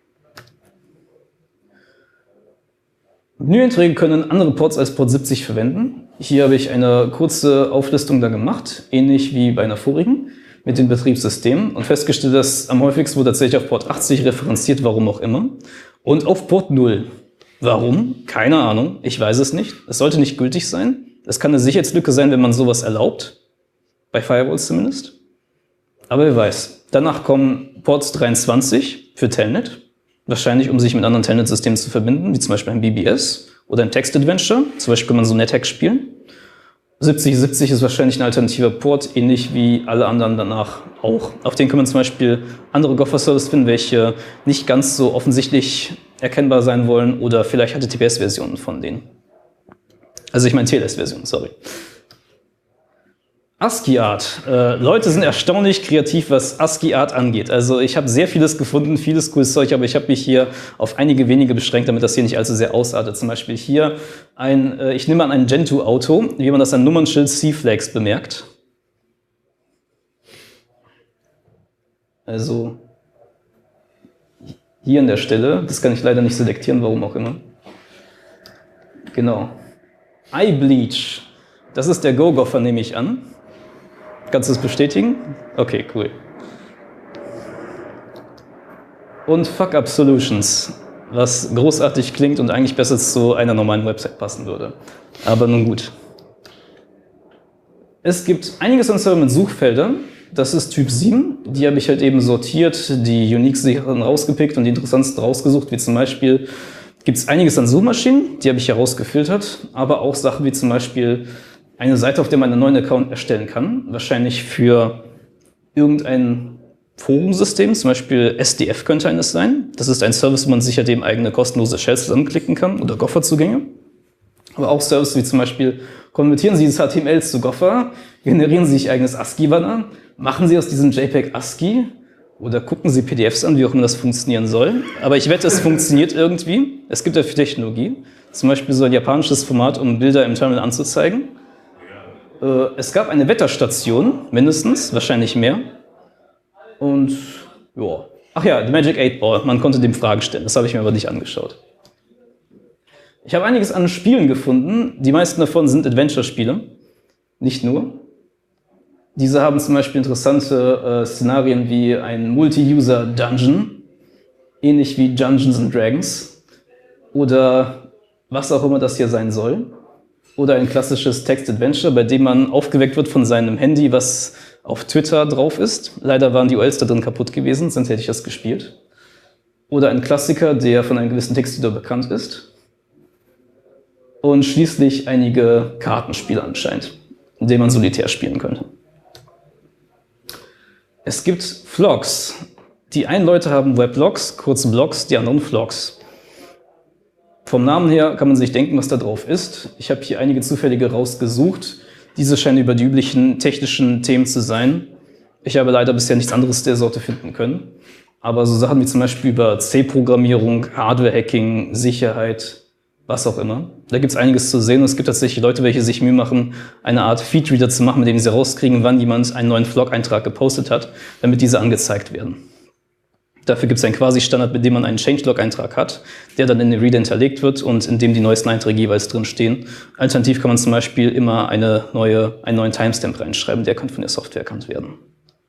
[SPEAKER 2] Menüeinträge können andere Ports als Port siebzig verwenden. Hier habe ich eine kurze Auflistung da gemacht, ähnlich wie bei einer vorigen, mit den Betriebssystemen und festgestellt, dass am häufigsten wurde tatsächlich auf Port achtzig referenziert, warum auch immer, und auf Port null. Warum? Keine Ahnung, ich weiß es nicht. Es sollte nicht gültig sein. Es kann eine Sicherheitslücke sein, wenn man sowas erlaubt, bei Firewalls zumindest. Aber wer weiß. Danach kommen Ports dreiundzwanzig für Telnet, wahrscheinlich um sich mit anderen Telnet-Systemen zu verbinden, wie zum Beispiel ein B B S oder ein Text-Adventure. Zum Beispiel kann man so NetHack spielen. siebzig siebzig ist wahrscheinlich ein alternativer Port, ähnlich wie alle anderen danach auch. Auf den kann man zum Beispiel andere Gopher-Services finden, welche nicht ganz so offensichtlich erkennbar sein wollen oder vielleicht H T T P S-Versionen von denen. Also ich meine T L S-Versionen, sorry. ASCII-Art. Äh, Leute sind erstaunlich kreativ, was ASCII-Art angeht. Also ich habe sehr vieles gefunden, vieles cooles Zeug, aber ich habe mich hier auf einige wenige beschränkt, damit das hier nicht allzu sehr ausartet. Zum Beispiel hier ein, äh, ich nehme an ein Gentoo-Auto, wie man das an Nummernschild C-Flags bemerkt. Also hier an der Stelle, das kann ich leider nicht selektieren, warum auch immer. Genau. iBleach. Das ist der Go-Gopher, nehme ich an. Kannst du es bestätigen? Okay, cool. Und Fuck-Up Solutions. was großartig klingt und eigentlich besser zu einer normalen Website passen würde. Aber nun gut. Es gibt einiges an Servern mit Suchfeldern. Das ist Typ sieben. Die habe ich halt eben sortiert, die Unique-Sachen rausgepickt und die interessantesten rausgesucht, wie zum Beispiel gibt es einiges an Suchmaschinen, die habe ich hier rausgefiltert, aber auch Sachen wie zum Beispiel eine Seite, auf der man einen neuen Account erstellen kann, wahrscheinlich für irgendein Forumsystem, zum Beispiel S D F könnte eines sein. Das ist ein Service, wo man sich halt eben eigene kostenlose Shells zusammenklicken kann oder Gopher-Zugänge. Aber auch Services wie zum Beispiel, konvertieren Sie dieses H T M L zu Gopher, generieren Sie sich eigenes ASCII-Banner, machen Sie aus diesem JPEG ASCII oder gucken Sie P D Fs an, wie auch immer das funktionieren soll. Aber ich wette, es funktioniert irgendwie. Es gibt dafür Technologie. Zum Beispiel so ein japanisches Format, um Bilder im Terminal anzuzeigen. Es gab eine Wetterstation, mindestens, wahrscheinlich mehr. Und, ja. Ach ja, die Magic eight Ball, man konnte dem Fragen stellen. Das habe ich mir aber nicht angeschaut. Ich habe einiges an Spielen gefunden. Die meisten davon sind Adventure-Spiele. Nicht nur. Diese haben zum Beispiel interessante äh, Szenarien wie ein Multi-User-Dungeon, ähnlich wie Dungeons and Dragons, oder was auch immer das hier sein soll. Oder ein klassisches Text-Adventure, bei dem man aufgeweckt wird von seinem Handy, was auf Twitter drauf ist. Leider waren die U R Ls da drin kaputt gewesen, sonst hätte ich das gespielt. Oder ein Klassiker, der von einem gewissen Texteditor bekannt ist. Und schließlich einige Kartenspiele anscheinend, in denen man solitär spielen könnte. Es gibt Vlogs. Die einen Leute haben Weblogs, kurze Blogs, die anderen Vlogs. Vom Namen her kann man sich denken, was da drauf ist. Ich habe hier einige zufällige rausgesucht. Diese scheinen über die üblichen technischen Themen zu sein. Ich habe leider bisher nichts anderes der Sorte finden können. Aber so Sachen wie zum Beispiel über C-Programmierung, Hardware-Hacking, Sicherheit, was auch immer. Da gibt es einiges zu sehen. Und es gibt tatsächlich Leute, welche sich Mühe machen, eine Art Feedreader zu machen, mit dem sie rauskriegen, wann jemand einen neuen Vlog-Eintrag gepostet hat, damit diese angezeigt werden. Dafür gibt es einen Quasi-Standard, mit dem man einen Changelog-Eintrag hat, der dann in den Reader hinterlegt wird und in dem die neuesten Einträge jeweils drin stehen. Alternativ kann man zum Beispiel immer eine neue, einen neuen Timestamp reinschreiben, der kann von der Software erkannt werden.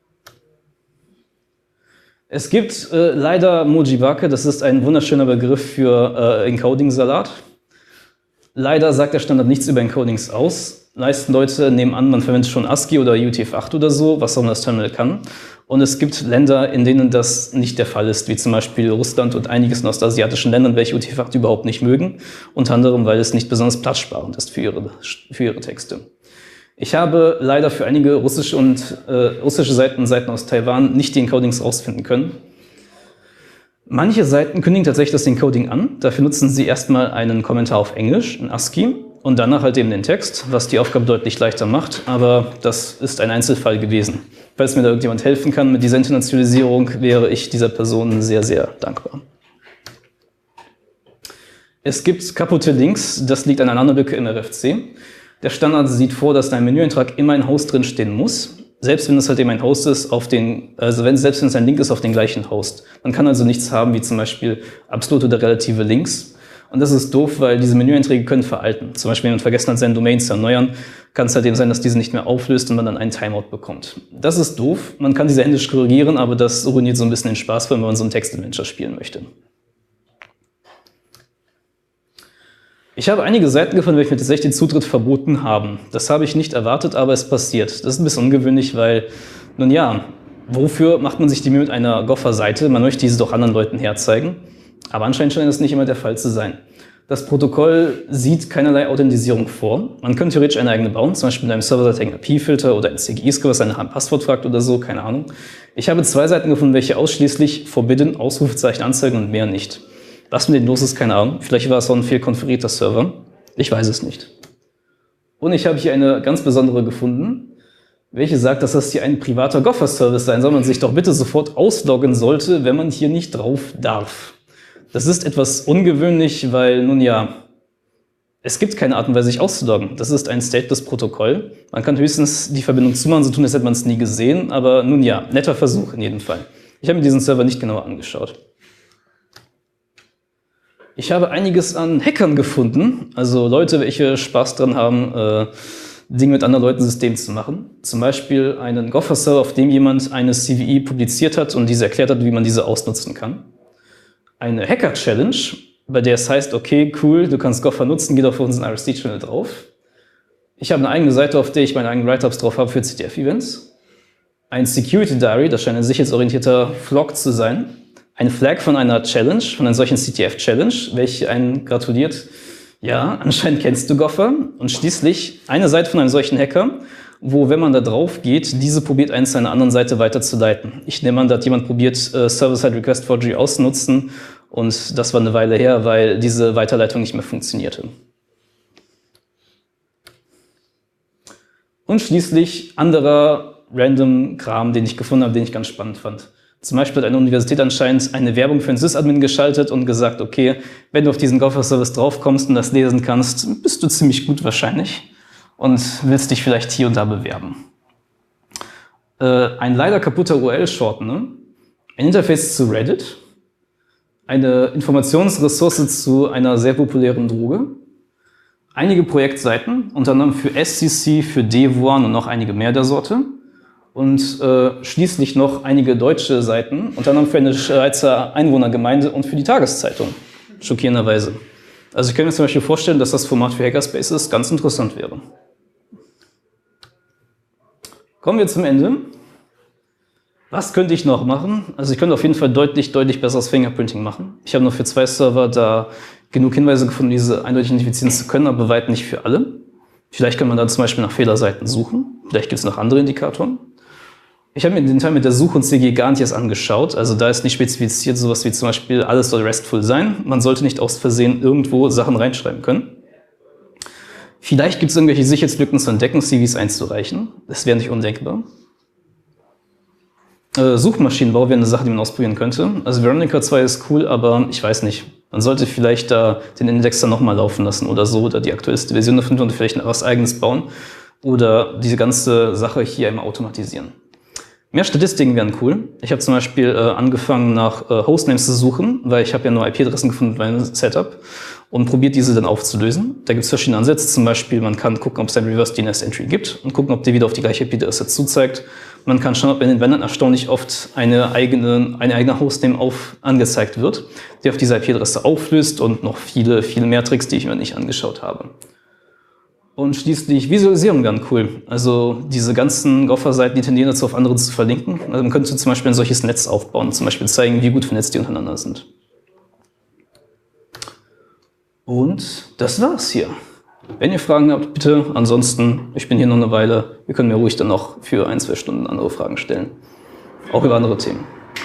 [SPEAKER 2] Es gibt äh, leider Mojibake, das ist ein wunderschöner Begriff für äh, Encoding-Salat. Leider sagt der Standard nichts über Encodings aus. Die meisten Leute nehmen an, man verwendet schon ASCII oder U T F acht oder so, was auch immer das Terminal kann. Und es gibt Länder, in denen das nicht der Fall ist, wie zum Beispiel Russland und einiges in ostasiatischen Ländern, welche U T F acht überhaupt nicht mögen. Unter anderem, weil es nicht besonders platzsparend ist für ihre, für ihre Texte. Ich habe leider für einige russische und äh, russische Seiten und Seiten aus Taiwan nicht die Encodings rausfinden können. Manche Seiten kündigen tatsächlich das Encoding an. Dafür nutzen sie erstmal einen Kommentar auf Englisch, in ASCII, und danach halt eben den Text, was die Aufgabe deutlich leichter macht. Aber das ist ein Einzelfall gewesen. Falls mir da irgendjemand helfen kann mit dieser Internationalisierung, wäre ich dieser Person sehr, sehr dankbar. Es gibt kaputte Links, das liegt an einer anderen Lücke im R F C. Der Standard sieht vor, dass in einem Menüeintrag immer ein Host drin stehen muss. Selbst wenn es halt eben ein Host ist, auf den, also wenn, selbst wenn es ein Link ist auf den gleichen Host. Man kann also nichts haben wie zum Beispiel absolute oder relative Links. Und das ist doof, weil diese Menüeinträge können veralten. Zum Beispiel, wenn man vergessen hat, seinen Domain zu erneuern, kann es halt eben sein, dass diese nicht mehr auflöst und man dann einen Timeout bekommt. Das ist doof. Man kann diese händisch korrigieren, aber das ruiniert so ein bisschen den Spaß, wenn man so einen Text-Adventure spielen möchte. Ich habe einige Seiten gefunden, welche mir tatsächlich den Zutritt verboten haben. Das habe ich nicht erwartet, aber es passiert. Das ist ein bisschen ungewöhnlich, weil, nun ja, wofür macht man sich die Mühe mit einer Gopher-Seite? Man möchte diese doch anderen Leuten herzeigen. Aber anscheinend scheint das nicht immer der Fall zu sein. Das Protokoll sieht keinerlei Authentisierung vor. Man könnte theoretisch eine eigene bauen, zum Beispiel mit einem serverseitigen A P I-Filter oder ein C G I-Score, was ein Passwort fragt oder so, keine Ahnung. Ich habe zwei Seiten gefunden, welche ausschließlich Forbidden, Ausrufezeichen anzeigen und mehr nicht. Was mit denen los ist, keine Ahnung. Vielleicht war es auch ein fehlkonfigurierter Server. Ich weiß es nicht. Und ich habe hier eine ganz besondere gefunden, welche sagt, dass das hier ein privater Gopher-Service sein soll und sich doch bitte sofort ausloggen sollte, wenn man hier nicht drauf darf. Das ist etwas ungewöhnlich, weil, nun ja, es gibt keine Art und Weise, sich auszuloggen. Das ist ein Stateless-Protokoll. Man kann höchstens die Verbindung zumachen, so tun, als hätte man es nie gesehen, aber nun ja, netter Versuch in jedem Fall. Ich habe mir diesen Server nicht genauer angeschaut. Ich habe einiges an Hackern gefunden, also Leute, welche Spaß dran haben, äh, Dinge mit anderen Leuten System zu machen. Zum Beispiel einen Gopher-Server, auf dem jemand eine C V E publiziert hat und diese erklärt hat, wie man diese ausnutzen kann. eine Hacker-Challenge, bei der es heißt, okay, cool, du kannst Gopher nutzen, geh doch für unseren R S D-Channel drauf. Ich habe eine eigene Seite, auf der ich meine eigenen Write-Ups drauf habe für C T F-Events. Ein Security Diary, das scheint ein sicherheitsorientierter Vlog zu sein. Ein Flag von einer Challenge, von einer solchen C T F-Challenge, welche einen gratuliert. Ja, anscheinend kennst du Gopher. Und schließlich eine Seite von einem solchen Hacker, wo, wenn man da drauf geht, diese probiert, eins zu einer anderen Seite weiterzuleiten. Ich nehme an, da hat jemand probiert, äh, Server-Side-Request-Forgery auszunutzen. Und das war eine Weile her, weil diese Weiterleitung nicht mehr funktionierte. Und schließlich anderer random Kram, den ich gefunden habe, den ich ganz spannend fand. Zum Beispiel hat eine Universität anscheinend eine Werbung für einen Sysadmin geschaltet und gesagt, okay, wenn du auf diesen Gopher-Service draufkommst und das lesen kannst, bist du ziemlich gut wahrscheinlich und willst dich vielleicht hier und da bewerben. Äh, ein leider kaputter U R L-Shortener, ein Interface zu Reddit, eine Informationsressource zu einer sehr populären Droge, einige Projektseiten, unter anderem für S C C, für Devuan und noch einige mehr der Sorte. Und äh, schließlich noch einige deutsche Seiten, unter anderem für eine Schweizer Einwohnergemeinde und für die Tageszeitung, schockierenderweise. Also ich kann mir zum Beispiel vorstellen, dass das Format für Hackerspaces ganz interessant wäre. Kommen wir zum Ende. Was könnte ich noch machen? Also ich könnte auf jeden Fall deutlich, deutlich besseres Fingerprinting machen. Ich habe noch für zwei Server da genug Hinweise gefunden, diese eindeutig identifizieren zu können, aber bei weitem nicht für alle. Vielleicht kann man da zum Beispiel nach Fehlerseiten suchen. Vielleicht gibt es noch andere Indikatoren. Ich habe mir den Teil mit der Suche und C G gar nicht erst angeschaut. Also da ist nicht spezifiziert sowas wie zum Beispiel, alles soll RESTful sein. Man sollte nicht aus Versehen irgendwo Sachen reinschreiben können. Vielleicht gibt es irgendwelche Sicherheitslücken zu entdecken, C Vs einzureichen. Das wäre nicht undenkbar. Äh, Suchmaschinenbau wäre eine Sache, die man ausprobieren könnte. Also Veronica zwei ist cool, aber ich weiß nicht. Man sollte vielleicht da den Index dann nochmal laufen lassen oder so, oder die aktuellste Version davon und vielleicht was Eigenes bauen. Oder diese ganze Sache hier einmal automatisieren. Mehr Statistiken wären cool. Ich habe zum Beispiel äh, angefangen, nach äh, Hostnames zu suchen, weil ich habe ja nur I P-Adressen gefunden bei meinem Setup und probiert diese dann aufzulösen. Da gibt es verschiedene Ansätze. Zum Beispiel, man kann gucken, ob es ein Reverse-D N S-Entry gibt und gucken, ob der wieder auf die gleiche I P-Adresse zuzeigt. Man kann schauen, ob in den Wänden erstaunlich oft eine eigene, eine eigene Hostname auf, angezeigt wird, die auf diese I P-Adresse auflöst und noch viele, viele mehr Tricks, die ich mir nicht angeschaut habe. Und schließlich Visualisierung ganz cool. Also diese ganzen Gopher-Seiten, die tendieren dazu, auf andere zu verlinken. Also man könnte zum Beispiel ein solches Netz aufbauen, zum Beispiel zeigen, wie gut vernetzt die untereinander sind. Und das war's hier. Wenn ihr Fragen habt, bitte. Ansonsten, ich bin hier noch eine Weile. Wir können mir ruhig dann noch für ein, zwei Stunden andere Fragen stellen. Auch über andere Themen.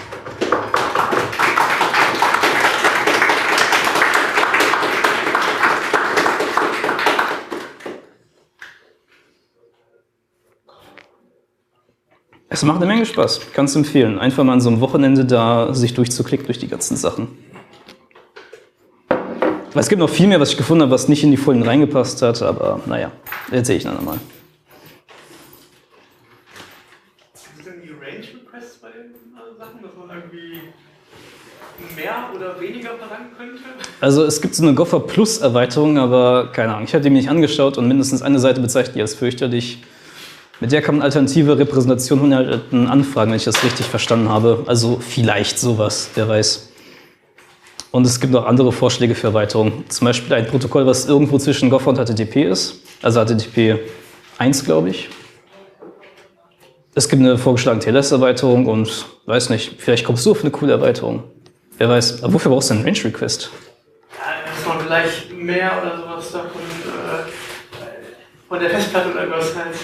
[SPEAKER 2] Es macht eine Menge Spaß, ich kann es empfehlen. Einfach mal an so einem Wochenende da sich durchzuklicken durch die ganzen Sachen. Es gibt noch viel mehr, was ich gefunden habe, was nicht in die Folien reingepasst hat, aber naja, erzähle ich dann nochmal.
[SPEAKER 3] Sind denn die Range-Requests bei den Sachen, dass man irgendwie mehr oder weniger verlangen könnte?
[SPEAKER 2] Also es gibt so eine Gopher Plus Erweiterung, aber keine Ahnung, ich habe die mir nicht angeschaut und mindestens eine Seite bezeichnet die als fürchterlich. Mit der kann man alternative Repräsentation von Inhalten anfragen, wenn ich das richtig verstanden habe. Also vielleicht sowas, wer weiß. Und es gibt noch andere Vorschläge für Erweiterungen. Zum Beispiel ein Protokoll, was irgendwo zwischen Gopher und H T T P ist. Also H T T P eins, glaube ich. Es gibt eine vorgeschlagene T L S-Erweiterung und weiß nicht, vielleicht kommst du auf eine coole Erweiterung. Wer weiß. Aber wofür brauchst du einen Range-Request?
[SPEAKER 3] Ja, dass man vielleicht mehr oder sowas davon äh, von der Festplatte oder irgendwas halt.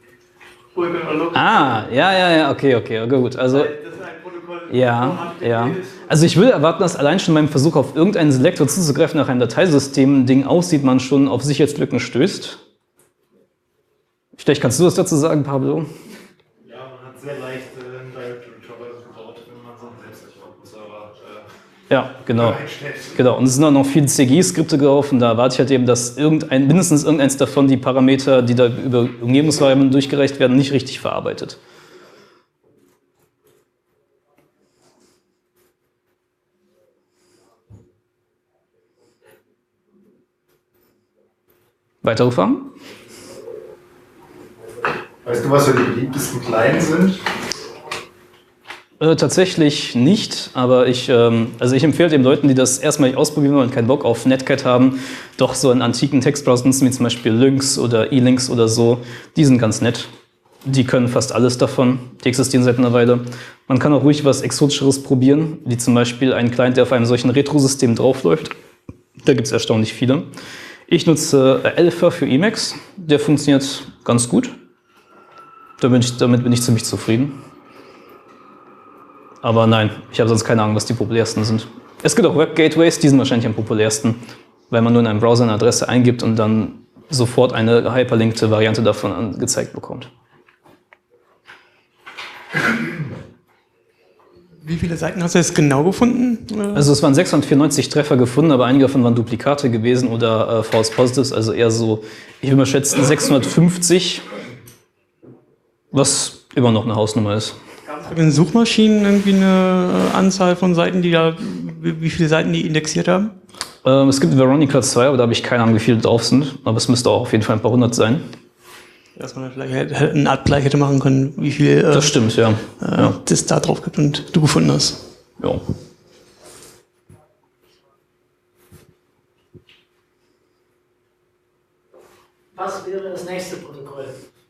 [SPEAKER 2] Ah, ja, ja, ja, okay, okay, okay, gut. Also,
[SPEAKER 3] das ist ein Protokoll,
[SPEAKER 2] ja, ja. Also ich würde erwarten, dass allein schon beim Versuch, auf irgendeinen Selektor zuzugreifen nach einem Dateisystem, ein Ding aussieht, man schon auf Sicherheitslücken stößt. Vielleicht kannst du was dazu sagen, Pablo?
[SPEAKER 4] Ja, man hat sehr leicht äh, einen Directory Traverse gebaut, wenn man so einen Selbstsicherungsserver äh,
[SPEAKER 2] ja, genau.
[SPEAKER 4] einstellt.
[SPEAKER 2] Genau. Und es sind auch noch viele C G I-Skripte drauf und da erwarte ich halt eben, dass irgendein, mindestens irgendeins davon die Parameter, die da über Umgebungsvariablen durchgereicht werden, nicht richtig verarbeitet. Weitere Fragen?
[SPEAKER 4] Weißt du, was so die beliebtesten Clients sind?
[SPEAKER 2] Äh, tatsächlich nicht, aber ich, ähm, also ich empfehle den Leuten, die das erstmal ausprobieren wollen und keinen Bock auf Netcat haben, doch so einen antiken Textbrowser nutzen, wie zum Beispiel Lynx oder E-Lynx oder so. Die sind ganz nett. Die können fast alles davon. Die existieren seit einer Weile. Man kann auch ruhig was Exotischeres probieren, wie zum Beispiel einen Client, der auf einem solchen Retro-System draufläuft. Da gibt es erstaunlich viele. Ich nutze Alpha für Emacs. Der funktioniert ganz gut. Damit, ich, damit bin ich ziemlich zufrieden. Aber nein, ich habe sonst keine Ahnung, was die populärsten sind. Es gibt auch Web-Gateways, die sind wahrscheinlich am populärsten, weil man nur in einem Browser eine Adresse eingibt und dann sofort eine hyperlinkte Variante davon angezeigt bekommt.
[SPEAKER 5] Wie viele Seiten hast du jetzt genau gefunden?
[SPEAKER 2] Also es waren sechshundertvierundneunzig Treffer gefunden, aber einige davon waren Duplikate gewesen oder äh, False Positives, also eher so, ich würde mal schätzen, sechshundertfünfzig, was immer noch eine Hausnummer ist.
[SPEAKER 5] Gab es bei den Suchmaschinen irgendwie eine Anzahl von Seiten, die da, wie viele Seiten die indexiert haben?
[SPEAKER 2] Ähm, es gibt Veronica zwei, aber da habe ich keine Ahnung, wie viele drauf sind, aber es müsste auch auf jeden Fall ein paar hundert sein.
[SPEAKER 5] Dass man vielleicht einen Abgleich hätte machen können, wie viel
[SPEAKER 2] Das
[SPEAKER 5] äh,
[SPEAKER 2] stimmt, ja.
[SPEAKER 5] äh,
[SPEAKER 2] ja.
[SPEAKER 5] das da drauf gibt und du gefunden hast.
[SPEAKER 2] Ja.
[SPEAKER 6] Was wäre das nächste Protokoll?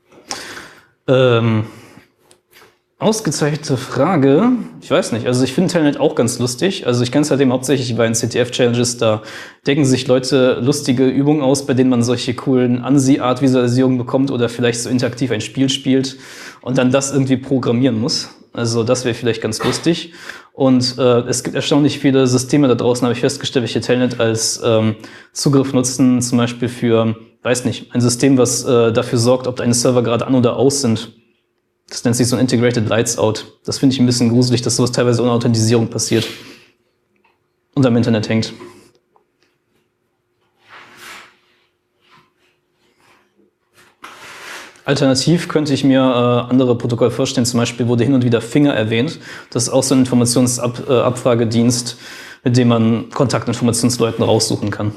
[SPEAKER 2] Ähm, ausgezeichnete Frage. Ich weiß nicht. Also ich finde Telnet auch ganz lustig. Also ich kenne es halt eben hauptsächlich bei den C T F-Challenges. Da denken sich Leute lustige Übungen aus, bei denen man solche coolen Ansi-Art-Visualisierungen bekommt oder vielleicht so interaktiv ein Spiel spielt und dann das irgendwie programmieren muss. Also das wäre vielleicht ganz lustig. Und äh, es gibt erstaunlich viele Systeme da draußen, habe ich festgestellt, welche Telnet als ähm, Zugriff nutzen, zum Beispiel für, weiß nicht, ein System, was äh, dafür sorgt, ob deine Server gerade an oder aus sind. Das nennt sich so ein Integrated Lights Out. Das finde ich ein bisschen gruselig, dass sowas teilweise ohne Authentisierung passiert und am Internet hängt. Alternativ könnte ich mir äh, andere Protokolle vorstellen. Zum Beispiel wurde hin und wieder Finger erwähnt. Das ist auch so ein Informationsabfragedienst, mit dem man Kontaktinformationsleuten raussuchen kann.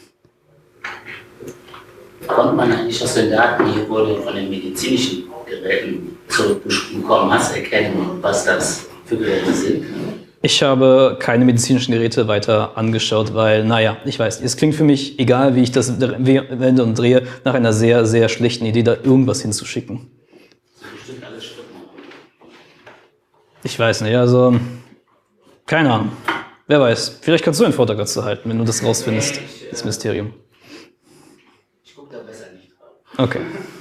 [SPEAKER 7] Konnte man eigentlich aus den Daten, die wurde von den medizinischen Geräten zurückbekommen hast, erkennen, was das für Geräte sind?
[SPEAKER 2] Ich habe keine medizinischen Geräte weiter angeschaut, weil, naja, ich weiß, es klingt für mich, egal wie ich das wende und drehe, nach einer sehr, sehr schlechten Idee, da irgendwas hinzuschicken.
[SPEAKER 7] Bestimmt alles stimmt.
[SPEAKER 2] Ich weiß nicht, also, keine Ahnung. Wer weiß, vielleicht kannst du einen Vortrag dazu halten, wenn du das rausfindest, das Mysterium.
[SPEAKER 7] Ich gucke da besser nicht drauf.
[SPEAKER 2] Okay.